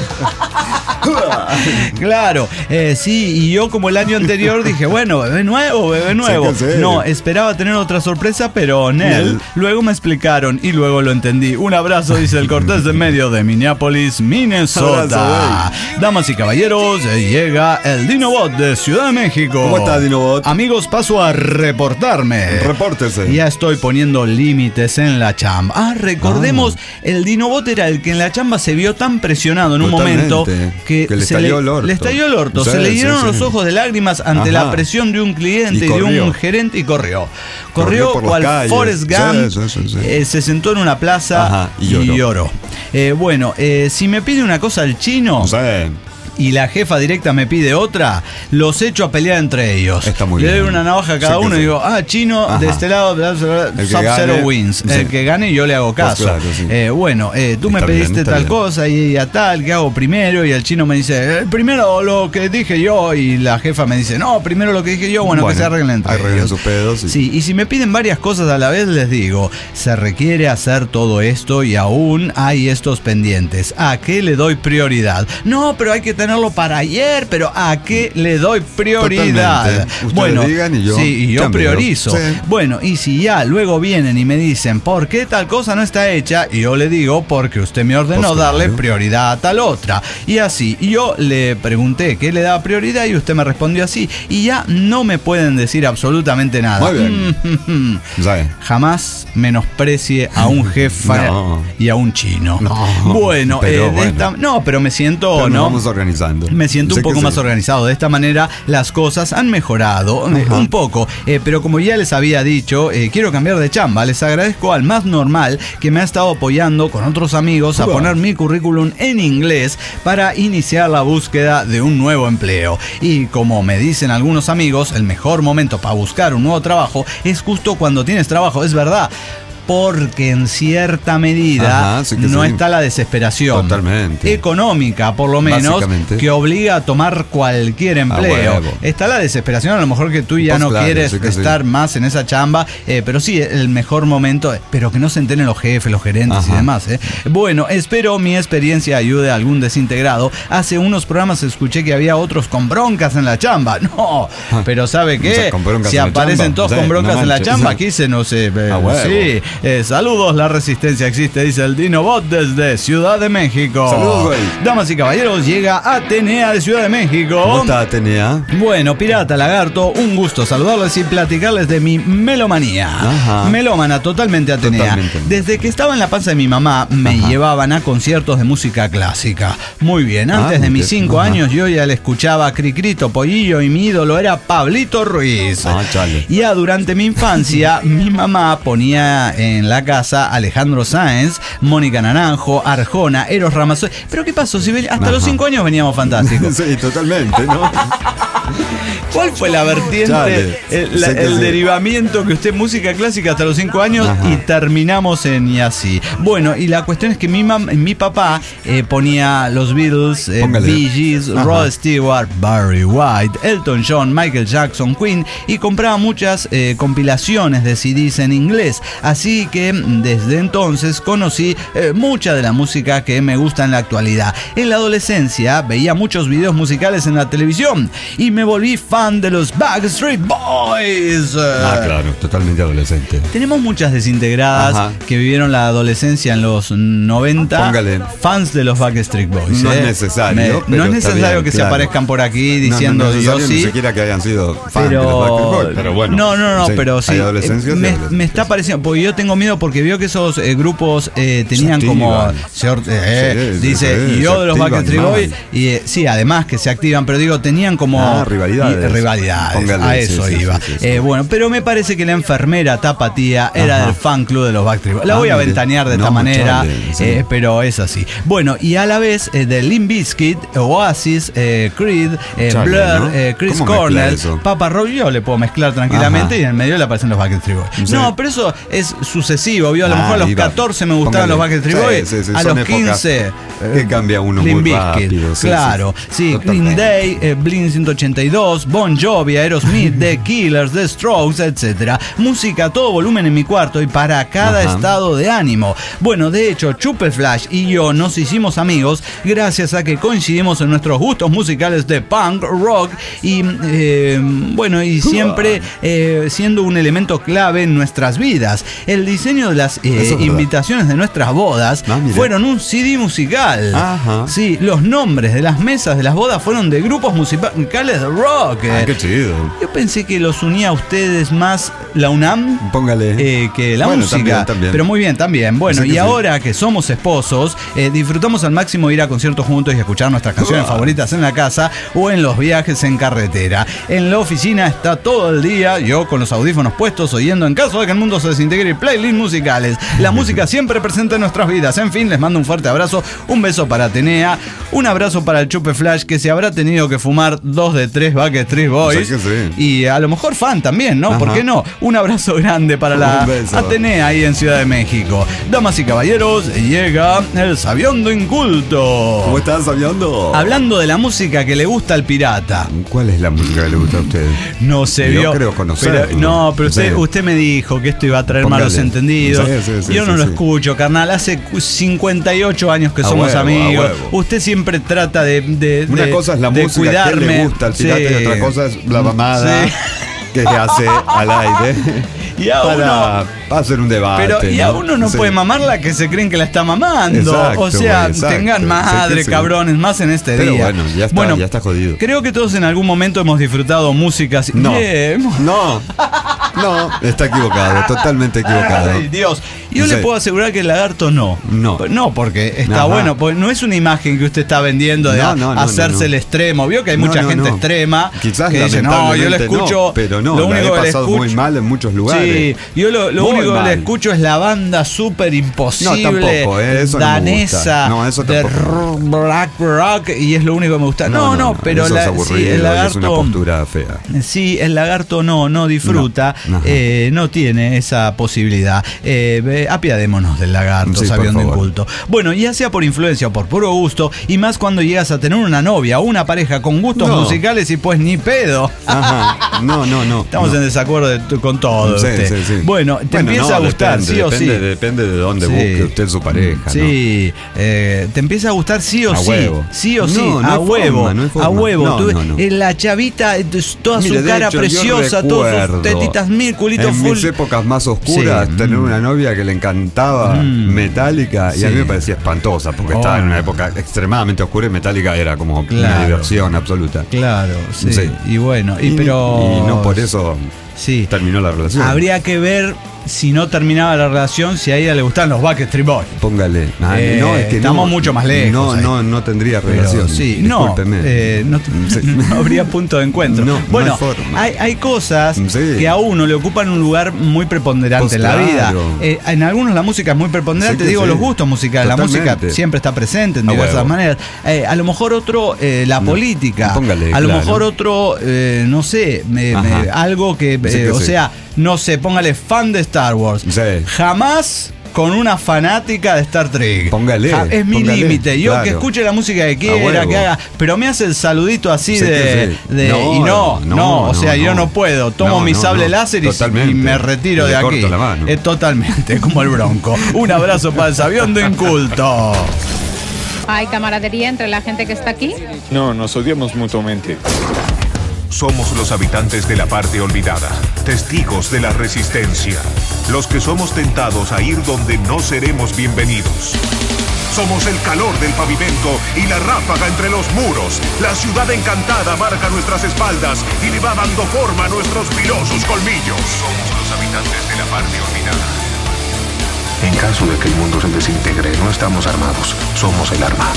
Claro, eh, sí, y yo como el año anterior dije, bueno, bebé nuevo, bebé nuevo. Sí que sí. No, esperaba tener otra sorpresa, pero Nel, Nel. luego me explicaron y luego lo entendí. Un abrazo, dice el Cortés de medio de Minneapolis, Minnesota. Abrazo, Damas y caballeros, eh, llega el Dinobot de Ciudad de México. ¿Cómo está, Dinobot? Amigos, paso a reportarme. Repórtese. Ya estoy poniendo límites en la chamba. Ah, recordemos, el Dinobot era el que en la chamba se vio tan presionado en un Totalmente. momento que, Que le se estalló el orto. le estalló el orto. Sí, se le sí, llenaron sí. los ojos de lágrimas ante Ajá. la presión de un cliente y, Y de un corrió. gerente y corrió. Corrió Corrió, por las cual calles. Forrest Gump, Sí, sí, sí, sí. eh, se sentó en una plaza Ajá, y y lloró. lloró. Eh, bueno, eh, si me pide una cosa el chino, No sé. y la jefa directa me pide otra, los echo a pelear entre ellos. Está muy Le doy bien. una navaja a cada Sí que uno y sí. digo, ah, chino, Ajá. de este lado, El que Sub-Zero gane, wins. sí. El que gane yo le hago Pues caso. claro, sí. Eh, bueno, eh, tú me Está bien, pediste está tal bien. cosa y ella tal, ¿qué hago primero? Y el chino me dice, eh, primero lo que dije yo. Y la jefa me dice, no, primero lo que dije yo, bueno, que Bueno, se arreglen entre arreglen ellos. sus pedos y- Sí, y si me piden varias cosas a la vez, les digo, se requiere hacer todo esto y aún hay estos pendientes. ¿A qué le doy prioridad? No, pero hay que tenerlo para ayer, pero ¿a qué le doy prioridad? Totalmente. Ustedes Bueno, digan y yo sí, y yo cambio. priorizo. Sí. Bueno, y si ya luego vienen y me dicen, ¿por qué tal cosa no está hecha? Y yo le digo, porque usted me ordenó Pues claro. darle prioridad a tal otra. Y así, y yo le pregunté qué le da prioridad y usted me respondió así. Y ya no me pueden decir absolutamente nada. Muy bien. Sí. Jamás menosprecie a un jefe No. y a un chino. No, bueno, pero eh, de bueno. esta- no, pero me siento, Pero nos ¿no? vamos organizando. Me siento Sé un que poco sí. más organizado. De esta manera las cosas han mejorado eh, un poco. Eh, pero como ya les había dicho, eh, quiero cambiar de chamba. Les agradezco al más normal que me ha estado apoyando con otros amigos a Uah. poner mi currículum en inglés para iniciar la búsqueda de un nuevo empleo. Y como me dicen algunos amigos, el mejor momento para buscar un nuevo trabajo es justo cuando tienes trabajo. Es verdad. porque en cierta medida Ajá, sí que no sí. está la desesperación Totalmente. económica, por lo menos, Básicamente. que obliga a tomar cualquier empleo. huevo. Está la desesperación, a lo mejor que tú ya Pues no claro, quieres sí que sí. estar más en esa chamba, eh, pero sí, el mejor momento, pero que no se enteren los jefes, los gerentes Ajá. y demás. ¿eh? Bueno, espero mi experiencia ayude a algún desintegrado. Hace unos programas escuché que había otros con broncas en la chamba. No, pero ¿sabe qué? O sea, con broncas Si en la aparecen chamba. todos Sí, con broncas no en la manches. chamba, aquí se nos... Eh, eh, A huevo. sí, eh, saludos, la resistencia existe, dice el Dinobot desde Ciudad de México. Saludos, güey. Damas y caballeros, llega Atenea de Ciudad de México. ¿Cómo está, Atenea? Bueno, Pirata Lagarto, un gusto saludarles y platicarles de mi melomanía. Ajá. Melómana, totalmente Atenea. Totalmente. Desde que estaba en la panza de mi mamá, me Ajá. llevaban a conciertos de música clásica. Muy bien, antes Ah, de muy mis bien. cinco Ajá. años yo ya le escuchaba Cricrito, Pollillo y mi ídolo era Pablito Ruiz. Ah, chale. Ya durante mi infancia, mi mamá ponía en la casa Alejandro Sáenz, Mónica Naranjo, Arjona, Eros Ramazzotti. Pero ¿qué pasó? Si ven- hasta Ajá. los cinco años veníamos fantásticos. Sí, totalmente, ¿no? ¿Cuál fue la vertiente, Chale. el, la- Sé que el sí. derivamiento que usted música clásica hasta los cinco años Ajá. y terminamos en y así? Bueno, y la cuestión es que mi, mam- mi papá eh, ponía los Beatles, eh, Póngale. Bee Gees, Ajá. Rod Stewart, Barry White, Elton John, Michael Jackson, Queen y compraba muchas eh, compilaciones de C Ds en inglés. Así que mm, desde entonces conocí eh, mucha de la música que me gusta en la actualidad. En la adolescencia veía muchos videos musicales en la televisión y me volví fan de los Backstreet Boys. Ah, claro, totalmente adolescente. Tenemos muchas desintegradas Ajá. que vivieron la adolescencia en los noventa. Póngale. Fans de los Backstreet Boys. No ¿eh? es necesario, Me- pero no es está necesario bien, que se claro. aparezcan por aquí diciendo no, no es yo necesario sí. Ni siquiera que hayan sido fan Pero, de los Backstreet Boys, pero bueno. no, no, no, sí, pero sí. Hay adolescencias eh, y me, adolescencias. me está pareciendo, porque yo tengo miedo porque veo que esos eh, grupos eh, tenían Se como. activan. se or- eh, Sí, sí, dice, sí, y yo se de los activan Backstreet mal. Boys. Y eh, sí, además que se activan, pero digo, tenían como. Ah, rivalidades. y- rivalidades. Póngale, a sí, eso sí, iba. sí, sí, sí. Eh, bueno, pero me parece que la enfermera Tapatía era Ajá. del fan club de los Backstreet Boys. La Ah, voy a mire. ventanear de No, esta manera, chale, sí. eh, pero es así. Bueno, y a la vez eh, de Limp Bizkit, Oasis, eh, Creed, eh, Chale, Blur, ¿no? eh, Chris ¿Cómo mezclar Cornell, eso? Papa Rock, yo le puedo mezclar tranquilamente. Ajá. Y en el medio le aparecen los Backstreet Boys. Sí. No, pero eso es sucesivo, ¿vio? A lo Ah, mejor a los iba. catorce me gustaban Póngale. los Backstreet Sí, Boys, sí, sí, a son los épocas quince que cambia uno Limp muy Bizkit, rápido, sí, claro, sí, sí. Green Totalmente. Day, eh, Blink ciento ochenta y dos, Bon Jovi, Aerosmith, The Killers, The Strokes, etcétera. Música a todo volumen en mi cuarto y para cada Ajá. estado de ánimo. Bueno, de hecho, Chupe Flash y yo nos hicimos amigos gracias a que coincidimos en nuestros gustos musicales de punk, rock y eh, bueno, y siempre eh, siendo un elemento clave en nuestras vidas. El diseño de las eh, Eso es verdad. invitaciones de nuestras bodas Ah, mire. fueron un C D musical. Ajá. Sí, los nombres de las mesas de las bodas fueron de grupos musicales de rock. Ah, qué chido. Yo pensé que los unía a ustedes más la UNAM Póngale. eh, que la Bueno, música. también, también. Pero muy bien, también. Bueno, Sí y que sí. ahora que somos esposos, eh, disfrutamos al máximo ir a conciertos juntos y escuchar nuestras canciones Uah. favoritas en la casa o en los viajes en carretera. En la oficina está todo el día, yo con los audífonos puestos, oyendo en caso de que el mundo se desintegre playlists musicales. La música siempre presente en nuestras vidas. En fin, les mando un fuerte abrazo, un beso para Atenea, un abrazo para el Chupe Flash que se habrá tenido que fumar dos de tres Backstreet Boys. Sí que sí. Y a lo mejor fan también, ¿no? Ajá. ¿Por qué no? Un abrazo grande para la Un beso. Atenea ahí en Ciudad de México. Damas y caballeros, llega el Sabiondo Inculto. ¿Cómo estás, Sabiondo? Hablando de la música que le gusta al pirata. ¿Cuál es la música que le gusta a usted? No se Yo vio. creo conocerlo. Pero- no, pero usted, Sí. usted me dijo que esto iba a traer Póngale. malos entendidos. Sí, sí, sí, Yo no sí, lo sí. escucho, carnal. Hace cincuenta y ocho años que A somos huevo, a amigos. huevo. Usted siempre trata de. de- Una de- cosa es la de música que cuidarme. le gusta al pirata Sí. y otra cosa es la mamada Sí. que se hace al aire Y a para hacer un debate. Pero y a ¿no? uno no Sí. puede mamarla que se creen que la está mamando. Exacto, o sea, güey, exacto. tengan Sí madre, que sí. cabrones, más en este Pero día. bueno, ya está- ya está jodido. Creo que todos en algún momento hemos disfrutado músicas. No, Bien. no, no, está equivocado, totalmente equivocado. Ay, Dios. Yo Sí. le puedo asegurar que el lagarto no. No. No, porque está Ajá. bueno, porque no es una imagen que usted está vendiendo de No, a- no, no, hacerse no, no. el extremo. Vio que hay No, mucha no, gente no. extrema Quizás que dice, no, yo le lamentablemente escucho, no, pero no, lo la único he que le pasado escucho, muy mal en muchos lugares. Sí, yo lo, lo Muy único que mal. le escucho es la banda súper imposible No, tampoco, eh, eso no me danesa gusta. No, eso de tampoco. r- black rock y es lo único que me gusta. No, no, pero eso la, es aburrido sí, el y es una lagarto, postura fea. sí, el lagarto no, no disfruta, No, ajá. eh, no tiene esa posibilidad. Eh, ve, apiadémonos del lagarto, Sí, por sabiendo favor. inculto. Bueno, ya sea por influencia o por puro gusto, y más cuando llegas a tener una novia o una pareja con gustos No. musicales y pues ni pedo. Ajá. No, no, no. Estamos no. en desacuerdo de- con todo. Sí, usted. sí, sí. Bueno, te Bueno, empieza no, a gustar, depende, sí o depende, sí. Depende de dónde Sí. busque usted su pareja, ¿no? Sí, eh, te empieza a gustar sí o A sí. huevo. Sí o sí, No, no a hay huevo. forma, no hay a forma. huevo. No, Tú- no, no. eh, La chavita, eh, toda Mire, su de cara hecho, yo preciosa, todas sus recuerdo tetitas mil, culito en full. mis épocas más oscuras, Sí. tener una novia que le encantaba Mm. Metallica y a Sí. mí me parecía espantosa porque Oh. estaba en una época extremadamente oscura y Metallica era como Claro. una diversión absoluta. Claro, sí. Sí. Y bueno, y, pero. y no por eso Sí. terminó la relación. Habría que ver si no terminaba la relación, si a ella le gustan los Backstreet Boys. Póngale. Ah, Eh, no, es que estamos no, mucho más lejos No, ahí. no, no tendría Pero relación. sí, no, Discúlpeme. eh, no, Sí. no habría punto de encuentro. No, no bueno, hay forma. hay, hay cosas Sí. que a uno le ocupan un lugar muy preponderante Pues en la vida. claro. Eh, en algunos la música es muy preponderante, Sí que digo, sí. los gustos musicales. La Totalmente. música siempre está presente en A diversas huevo. maneras. Eh, a lo mejor otro, eh, la No, política. póngale, a lo claro. mejor otro, eh, no sé, me- me- Ajá. algo que, Sí eh, que o sí. sea, no sé, póngale fan de Star Wars. Sí. Jamás con una fanática de Star Trek. Póngale, Ja- Es mi póngale, límite. Yo claro. que escuche la música que A quiera, huevo. que haga, pero me hace el saludito así Sí de, que sí. de- No, y no, no, no, o sea, no, yo no. no puedo. Tomo No, mi no, sable no. láser y, Totalmente. y me retiro Le de aquí. corto la mano. Es totalmente como el Bronco. Un abrazo para el Sabión de Inculto. ¿Hay camaradería entre la gente que está aquí? No, nos odiamos mutuamente. Somos los habitantes de la parte olvidada, testigos de la resistencia, los que somos tentados a ir donde no seremos bienvenidos. Somos el calor del pavimento y la ráfaga entre los muros. La ciudad encantada marca nuestras espaldas y le va dando forma a nuestros filosos colmillos. Somos los habitantes de la parte olvidada. En caso de que el mundo se desintegre, no estamos armados, somos el arma.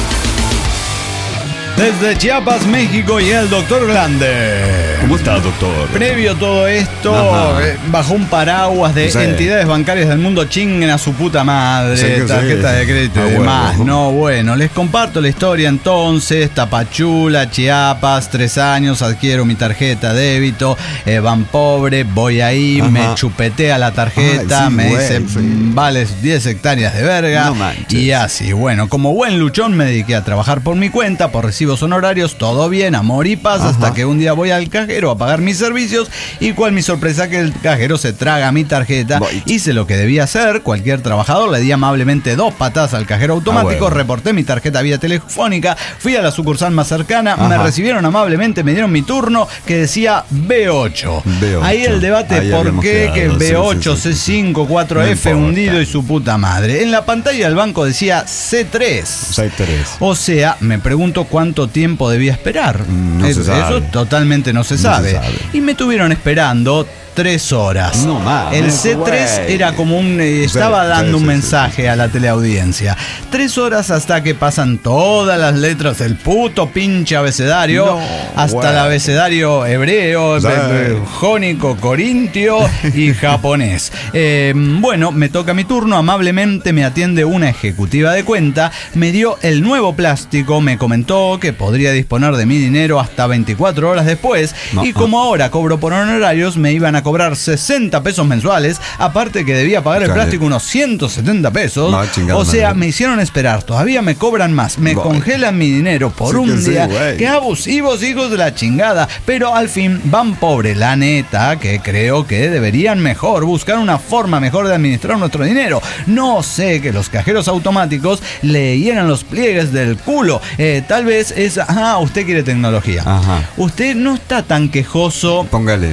Desde Chiapas, México, y el doctor Grande. ¿Cómo está, doctor? Previo a todo esto, Ajá. eh, bajo un paraguas de Sí. entidades bancarias del mundo, chinguen a su puta madre, Sí que tarjeta sí. de crédito A y huevo. demás. No, bueno, les comparto la historia entonces. Tapachula, Chiapas, tres años, adquiero mi tarjeta de débito, eh, van pobre, voy ahí, Ajá. me chupetea la tarjeta, Ay, sí, me güey, dice, sí. vale diez hectáreas de verga, No manches. y así. Bueno, como buen luchón me dediqué a trabajar por mi cuenta, por recibos honorarios, todo bien, amor y paz, Ajá. hasta que un día voy al cajero a pagar mis servicios y cuál mi sorpresa que el cajero se traga mi tarjeta. Voy. Hice lo que debía hacer, cualquier trabajador, le di amablemente dos patadas al cajero automático, Ah, bueno. reporté mi tarjeta vía telefónica, fui a la sucursal más cercana, me Ajá. recibieron amablemente, me dieron mi turno que decía B ocho. B ocho. Ahí el debate, Ahí ¿por habíamos qué que quedado, sí, B ocho, sí, sí. C cinco, cuatro F No importa. hundido y su puta madre? En la pantalla del banco decía C tres. seis tres. O sea, me pregunto cuánto tiempo debía esperar. Mm, no Es- se sabe. Eso totalmente no se, No se sabe. sabe. Y me tuvieron esperando tres horas. No mames, El C tres güey. era como un... eh, estaba sí, dando sí, un sí, mensaje a la teleaudiencia. Tres horas hasta que pasan todas las letras del puto pinche abecedario. No, hasta güey. el abecedario hebreo, Sí. be- be- jónico, corintio y japonés. Eh, bueno, me toca mi turno. Amablemente me atiende una ejecutiva de cuenta. Me dio el nuevo plástico. Me comentó que podría disponer de mi dinero hasta veinticuatro horas después. No, y como ahora cobro por honorarios, me iban a cobrar sesenta pesos mensuales. Aparte que debía pagar el Chale. plástico unos ciento setenta pesos. No, chingada o sea, madre. me hicieron esperar. Todavía me cobran más. Me Voy. congelan mi dinero por Sí un que sí, día. güey. Qué abusivos, hijos de la chingada. Pero al fin van pobre, la neta, que creo que deberían mejor buscar una forma mejor de administrar nuestro dinero. No sé que los cajeros automáticos leyeran los pliegues del culo. Eh, tal vez es, ah, usted quiere tecnología. Ajá. Usted no está tan quejoso Póngale.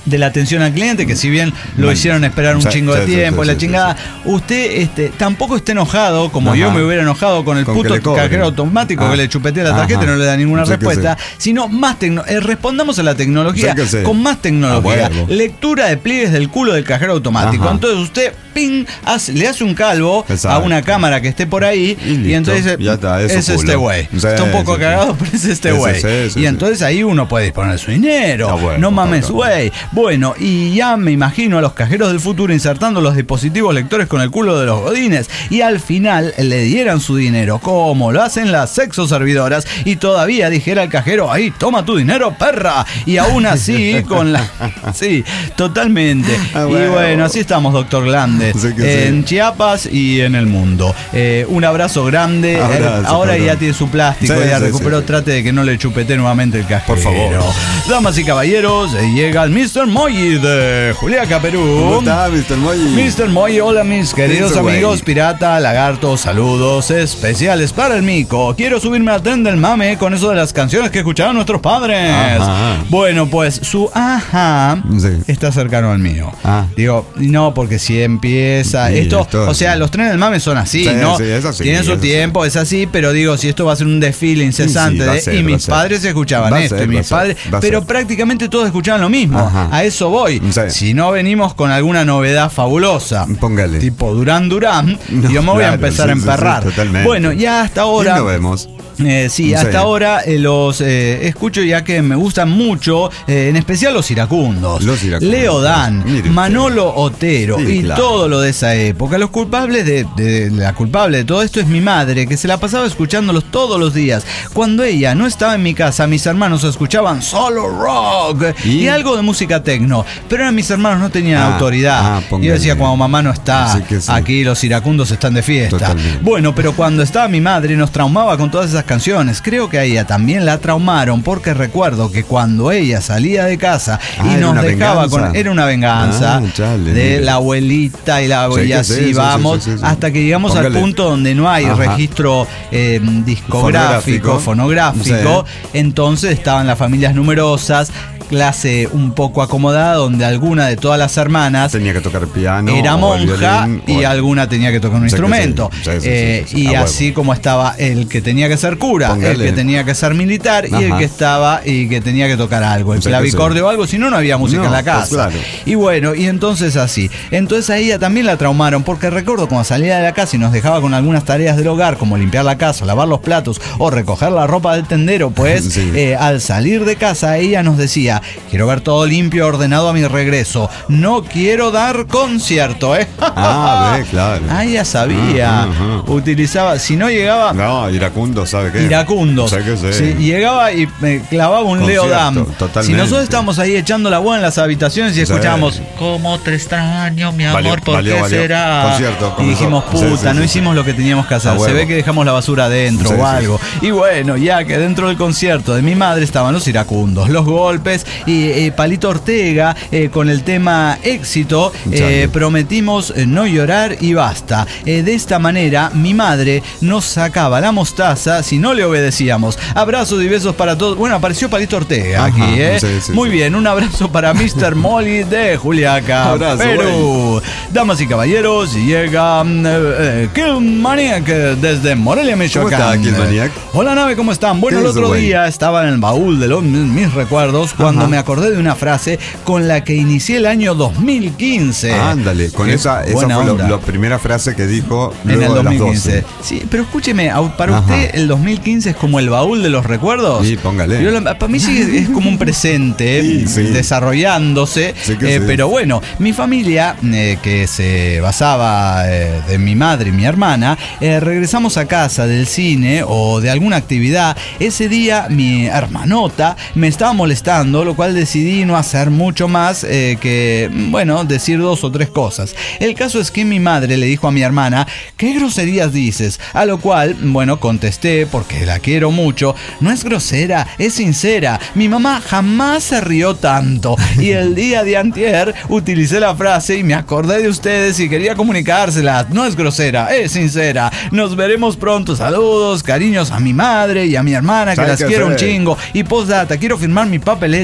de la atención al cliente, que si bien lo Man. hicieron esperar un Sí, chingo de sí, sí, tiempo, sí, la sí, chingada, sí, usted este, tampoco esté enojado, como Ajá. yo me hubiera enojado con el Con que puto le cobren. cajero automático Ah. que le chupetea la tarjeta Ajá. y no le da ninguna Sí que respuesta, sí. sino más tecno eh, respondamos a la tecnología Sí que sí. con más tecnología. A huevo. Lectura de pliegues del culo del cajero automático. Ajá. Entonces usted, ping, hace- le hace un calvo Exacto. a una cámara que esté por ahí Y y, listo. entonces dice, Ya está, es su es culo. este güey. Sí, Está un poco sí, sí. cagado, pero es este Sí, güey. sí, sí, sí, y sí. entonces ahí uno puede disponer su dinero. Está bueno, no mames, cabrón. güey. Bueno, y ya me imagino a los cajeros del futuro insertando los dispositivos lectores con el culo de los godines y al final le dieran su dinero, como lo hacen las sexoservidoras, y todavía dijera el cajero, ahí, toma tu dinero, perra. Y aún así, con la... Sí, totalmente. Ah, Y bueno. bueno, así estamos, doctor Glande. Sí que en sí. Chiapas y en el mundo. Eh, un abrazo grande. Abrazo, Eh, ahora cabrón. ya tiene su plástico, Sí, ya sí, recuperó. sí, sí. Trate de que no le chupete nuevamente el cajero. Por favor. Damas y caballeros, eh, llega el mister Moyi de Juliaca, Perú. ¿Cómo está, mister Moy? mister Moy, hola mis queridos Mister amigos, Moy. pirata, lagarto, saludos especiales para el mico. Quiero subirme al tren del mame con eso de las canciones que escuchaban nuestros padres. Ajá. Bueno, pues su ajá Sí. está cercano al mío. Ah. Digo, no, porque si empieza Sí, esto, esto o es- sea, los trenes del mame son así, Sí, ¿no? sí, es así, Tienen su es así. tiempo, es así, pero digo, si esto va a ser un desfile incesante Sí, sí, va a de- ser, y va a mis ser. padres escuchaban Va a esto ser, y va a mis ser, padres, va a pero ser. prácticamente todos escuchaban lo mismo. Ajá. A eso voy. Sí. Si no venimos con alguna novedad fabulosa, Póngale. tipo Durán Durán, No, yo me voy a claro, empezar sí, a sí, sí, emperrar. totalmente. Bueno, ya hasta ahora. Y lo vemos. Eh, sí, Sí. hasta ahora eh, los eh, escucho ya que me gustan mucho, eh, en especial los iracundos. Los iracundos. Leo Dan, Mire usted. Manolo Otero Sí, y claro. todo lo de esa época. Los culpables de, de- la culpable de todo esto es mi madre, que se la pasaba escuchándolos todos los días. Cuando ella no estaba en mi casa, mis hermanos escuchaban solo rock y, ¿Y? algo de música tecno. Pero eran mis hermanos, no tenían Ah, autoridad. ah, y póngale. yo decía, cuando mamá no está, Sí que sí. aquí los iracundos están de fiesta. Totalmente. Bueno, pero cuando estaba mi madre nos traumaba con todas esas canciones. Creo que a ella también la traumaron porque recuerdo que cuando ella salía de casa Ah, y era nos una dejaba venganza. con... Era una venganza Ah, chale, de mire. la abuelita y la Sí, y que así sí, sí, vamos sí, sí, sí. hasta que llegamos Póngale. al punto donde no hay Ajá. registro eh, discográfico, Fonográfico. fonográfico. Entonces estaban las familias numerosas, clase un poco acomodada donde alguna de todas las hermanas Tenía que tocar piano. era o el monja violín, y o- alguna tenía que tocar un Sí que sí, instrumento. sí, sí, sí, Eh, sí, sí, y a huevo. así como estaba el que tenía que ser cura, Póngale. el que tenía que ser militar y el Ajá. que estaba y que tenía que tocar algo, el Sí que clavicordio o algo, si no, no había música No, en la pues casa. claro. Y bueno, y entonces así. Entonces a ella también la traumaron, porque recuerdo cuando salía de la casa y nos dejaba con algunas tareas del hogar, como limpiar la casa, lavar los platos o recoger la ropa del tendero, pues Sí. eh, al salir de casa ella nos decía, quiero ver todo limpio, ordenado a mi regreso, no quiero dar concierto, ¿eh? Ah, ve, claro. Ah, ya sabía. Ajá, ajá. Utilizaba, si no llegaba, No, iracundo, ¿sabe qué? iracundos. Sé que sé. Sí, llegaba y me clavaba un Concierto, Leo Dan. totalmente. Si nosotros estábamos ahí echando la buena en las habitaciones y Sí. escuchábamos, ¿cómo te extraño, mi amor? Valió, ¿Por valió, qué valió. será? Concierto, Y comenzó. dijimos, Sí, puta, sí, no sí, hicimos sí. lo que teníamos que hacer. A Se huevo. ve que dejamos la basura adentro Sí, o sí. algo. Y bueno, ya que dentro del concierto de mi madre estaban los iracundos, los golpes y eh, Palito Ortega eh, con el tema Éxito, eh, Chale. prometimos eh, no llorar y basta. Eh, de esta manera, mi madre nos sacaba la mostaza si no le obedecíamos. Abrazos y besos para todos. Bueno, apareció Palito Ortega Ajá, aquí, ¿eh? sí, sí, Muy sí. bien, un abrazo para mister Molly de Juliaca, Abrazo, Perú. Damas y caballeros, llega mm, eh, eh, Killmaniac eh, desde Morelia, Michoacán. está, Killmaniac? Hola, nave, ¿cómo están? Bueno, ¿Qué el hizo, otro güey? día estaba en el baúl de los, mis recuerdos cuando Ajá. me acordé de una frase con la que inicié el año dos mil quince. Ándale, con Qué esa, esa buena fue lo- onda. la primera frase que dijo En el luego de dos mil las quince. doce. Sí, pero escúcheme, au- para Ajá. usted el dos mil quince es como el baúl de los recuerdos. Sí, póngale. Yo la- para mí sí es, es como un presente Sí, sí. desarrollándose. Sí que eh, sí. Pero bueno, mi familia, eh, que se basaba eh, de mi madre y mi hermana, eh, regresamos a casa del cine o de alguna actividad. Ese día mi hermanota me estaba molestando, lo cual decidí no hacer mucho más eh, que, bueno, decir dos o tres cosas. El caso es que mi madre le dijo a mi hermana, ¿qué groserías dices? A lo cual, bueno, contesté, porque la quiero mucho, no es grosera, es sincera. Mi mamá jamás se rió tanto. Y el día de antier utilicé la frase y me acordé de ustedes y quería comunicársela. No es grosera, es sincera. Nos veremos pronto. Saludos, cariños a mi madre y a mi hermana, que ¿Sabe las qué quiero un hacer? chingo. Y postdata, quiero firmar mi papeleta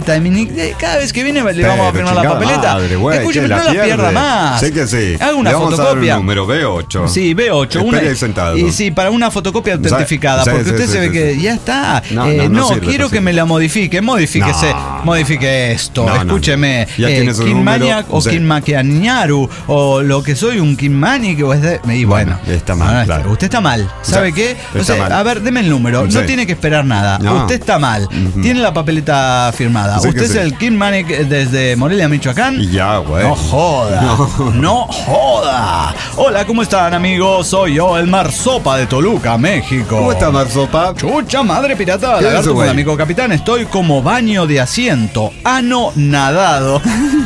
papeleta de Mini. Cada vez que viene le Pero, vamos a firmar la chingada papeleta. madre, güey, Escúcheme, que no la la pierde. pierda más. Sé que sí. Haga una Le vamos fotocopia. a dar un número, B ocho. Sí, B ocho. Espere Una, ahí sentado. y sí, para una fotocopia autentificada. Sí, porque sí, usted sí, se sí, ve que sí. ya está. No, Eh, no, no, no sirve, quiero no que sirve. me la modifique. Modifíquese. No. Modifique esto. No, no, Escúcheme. no. Ya tiene su Kin número, Maniac o sí. Kin Maquiañaru o lo que soy, un Kin Manic o es de. Y bueno, Bueno, está mal, Ah, claro. Usted está mal. ¿Sabe Ya, qué? está O sea, mal. a ver, deme el número. Sí. No tiene que esperar nada. No. Usted está mal. Ujú. Tiene la papeleta firmada. Sí Usted que es sí. el Kin Manic desde Morelia, Michoacán. Y ya, güey. No joda, no. No. joda. Hola, ¿cómo están, amigos? Soy yo, el Marsopa de Toluca, México. ¿Cómo está, Marsopa? Chucha madre pirata, ¿Qué es lagarto eso, con güey? amigo capitán. Estoy como baño de asiento, ano nadado.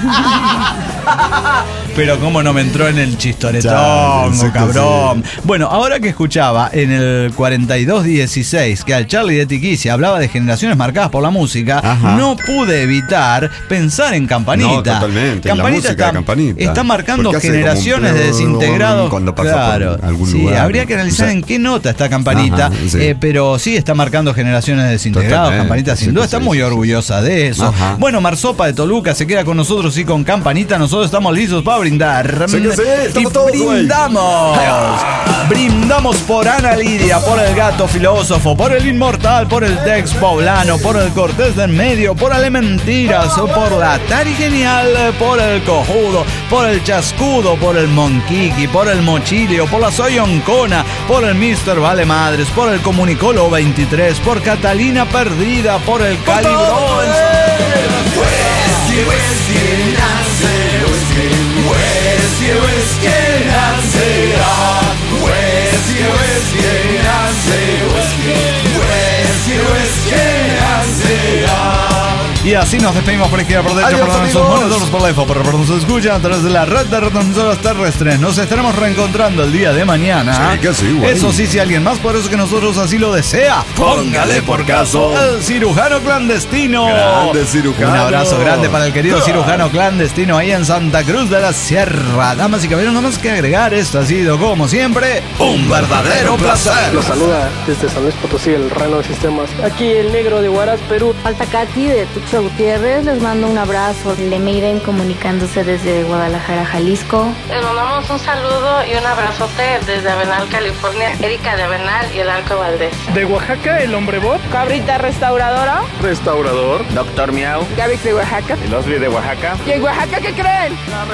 Pero cómo no me entró en el chistoretón, Chale, sí que cabrón. Bueno, ahora que escuchaba en el cuarenta y dos dieciséis que al Charlie de Tiquicia hablaba de generaciones marcadas por la música, Ajá. no pude evitar pensar en Campanita. No, totalmente, en la música está, de Campanita. está marcando Porque hace como un generaciones de plum, desintegrados. cuando pasa claro, por algún sí, lugar. habría que analizar O sea, en qué nota está Campanita, Ajá, sí. eh, pero sí está marcando generaciones de desintegrados. Totalmente, Campanita sin sí, duda sí, está sí, muy sí, sí. orgullosa de eso. Ajá. Bueno, Marsopa de Toluca se queda con nosotros y con Campanita nosotros estamos listos para brindar. Sí que sí, estamos y todos, güey. brindamos. Brindamos por Ana Lidia, por el gato filósofo, por el inmortal, por el Dex Poblano, por el Cortés de en medio, por Ale Mentiras, por la Tari Genial, por el Cojudo, por el Chascudo, por el Monquiqui, por el Mochilio, por la Soy Oncona, por el mister Vale Madres, por el Comunicólogo veintitrés, por Catalina Perdida, por el Calibrón. Y así nos despedimos por izquierda, por derecha, Adiós, por nuestros amigos. monitores, por la info, por por nos escuchan a través de la red de retransmisoras terrestres. Nos estaremos reencontrando el día de mañana. Sí que sí, güey. Eso sí, si alguien más, por eso que nosotros así lo desea, Póngale por caso. el cirujano clandestino. Grande cirujano. Un abrazo grande para el querido cirujano clandestino ahí en Santa Cruz de la Sierra. Damas y caballeros, no más que agregar, esto ha sido como siempre un verdadero placer. Los saluda desde San Luis Potosí, el Reno de Sistemas. Aquí el negro de Huaraz, Perú. Altacati de Tuxtla Gutiérrez, les mando un abrazo. Lemeiren comunicándose desde Guadalajara, Jalisco. Les mandamos un saludo y un abrazote desde Avenal, California. Erika de Avenal y el Arco Valdés. De Oaxaca, el Hombre Bob. Cabrita Restauradora. Restaurador. Doctor Miau. Gavix de Oaxaca. El Osby de Oaxaca. ¿Y en Oaxaca qué creen?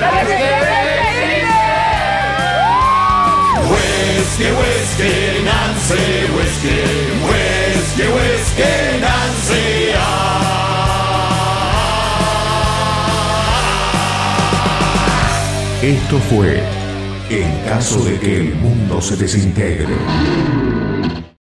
Whisky, whisky, Nancy, whisky, whisky, whisky, Nancy. Esto fue En caso de que el mundo se desintegre.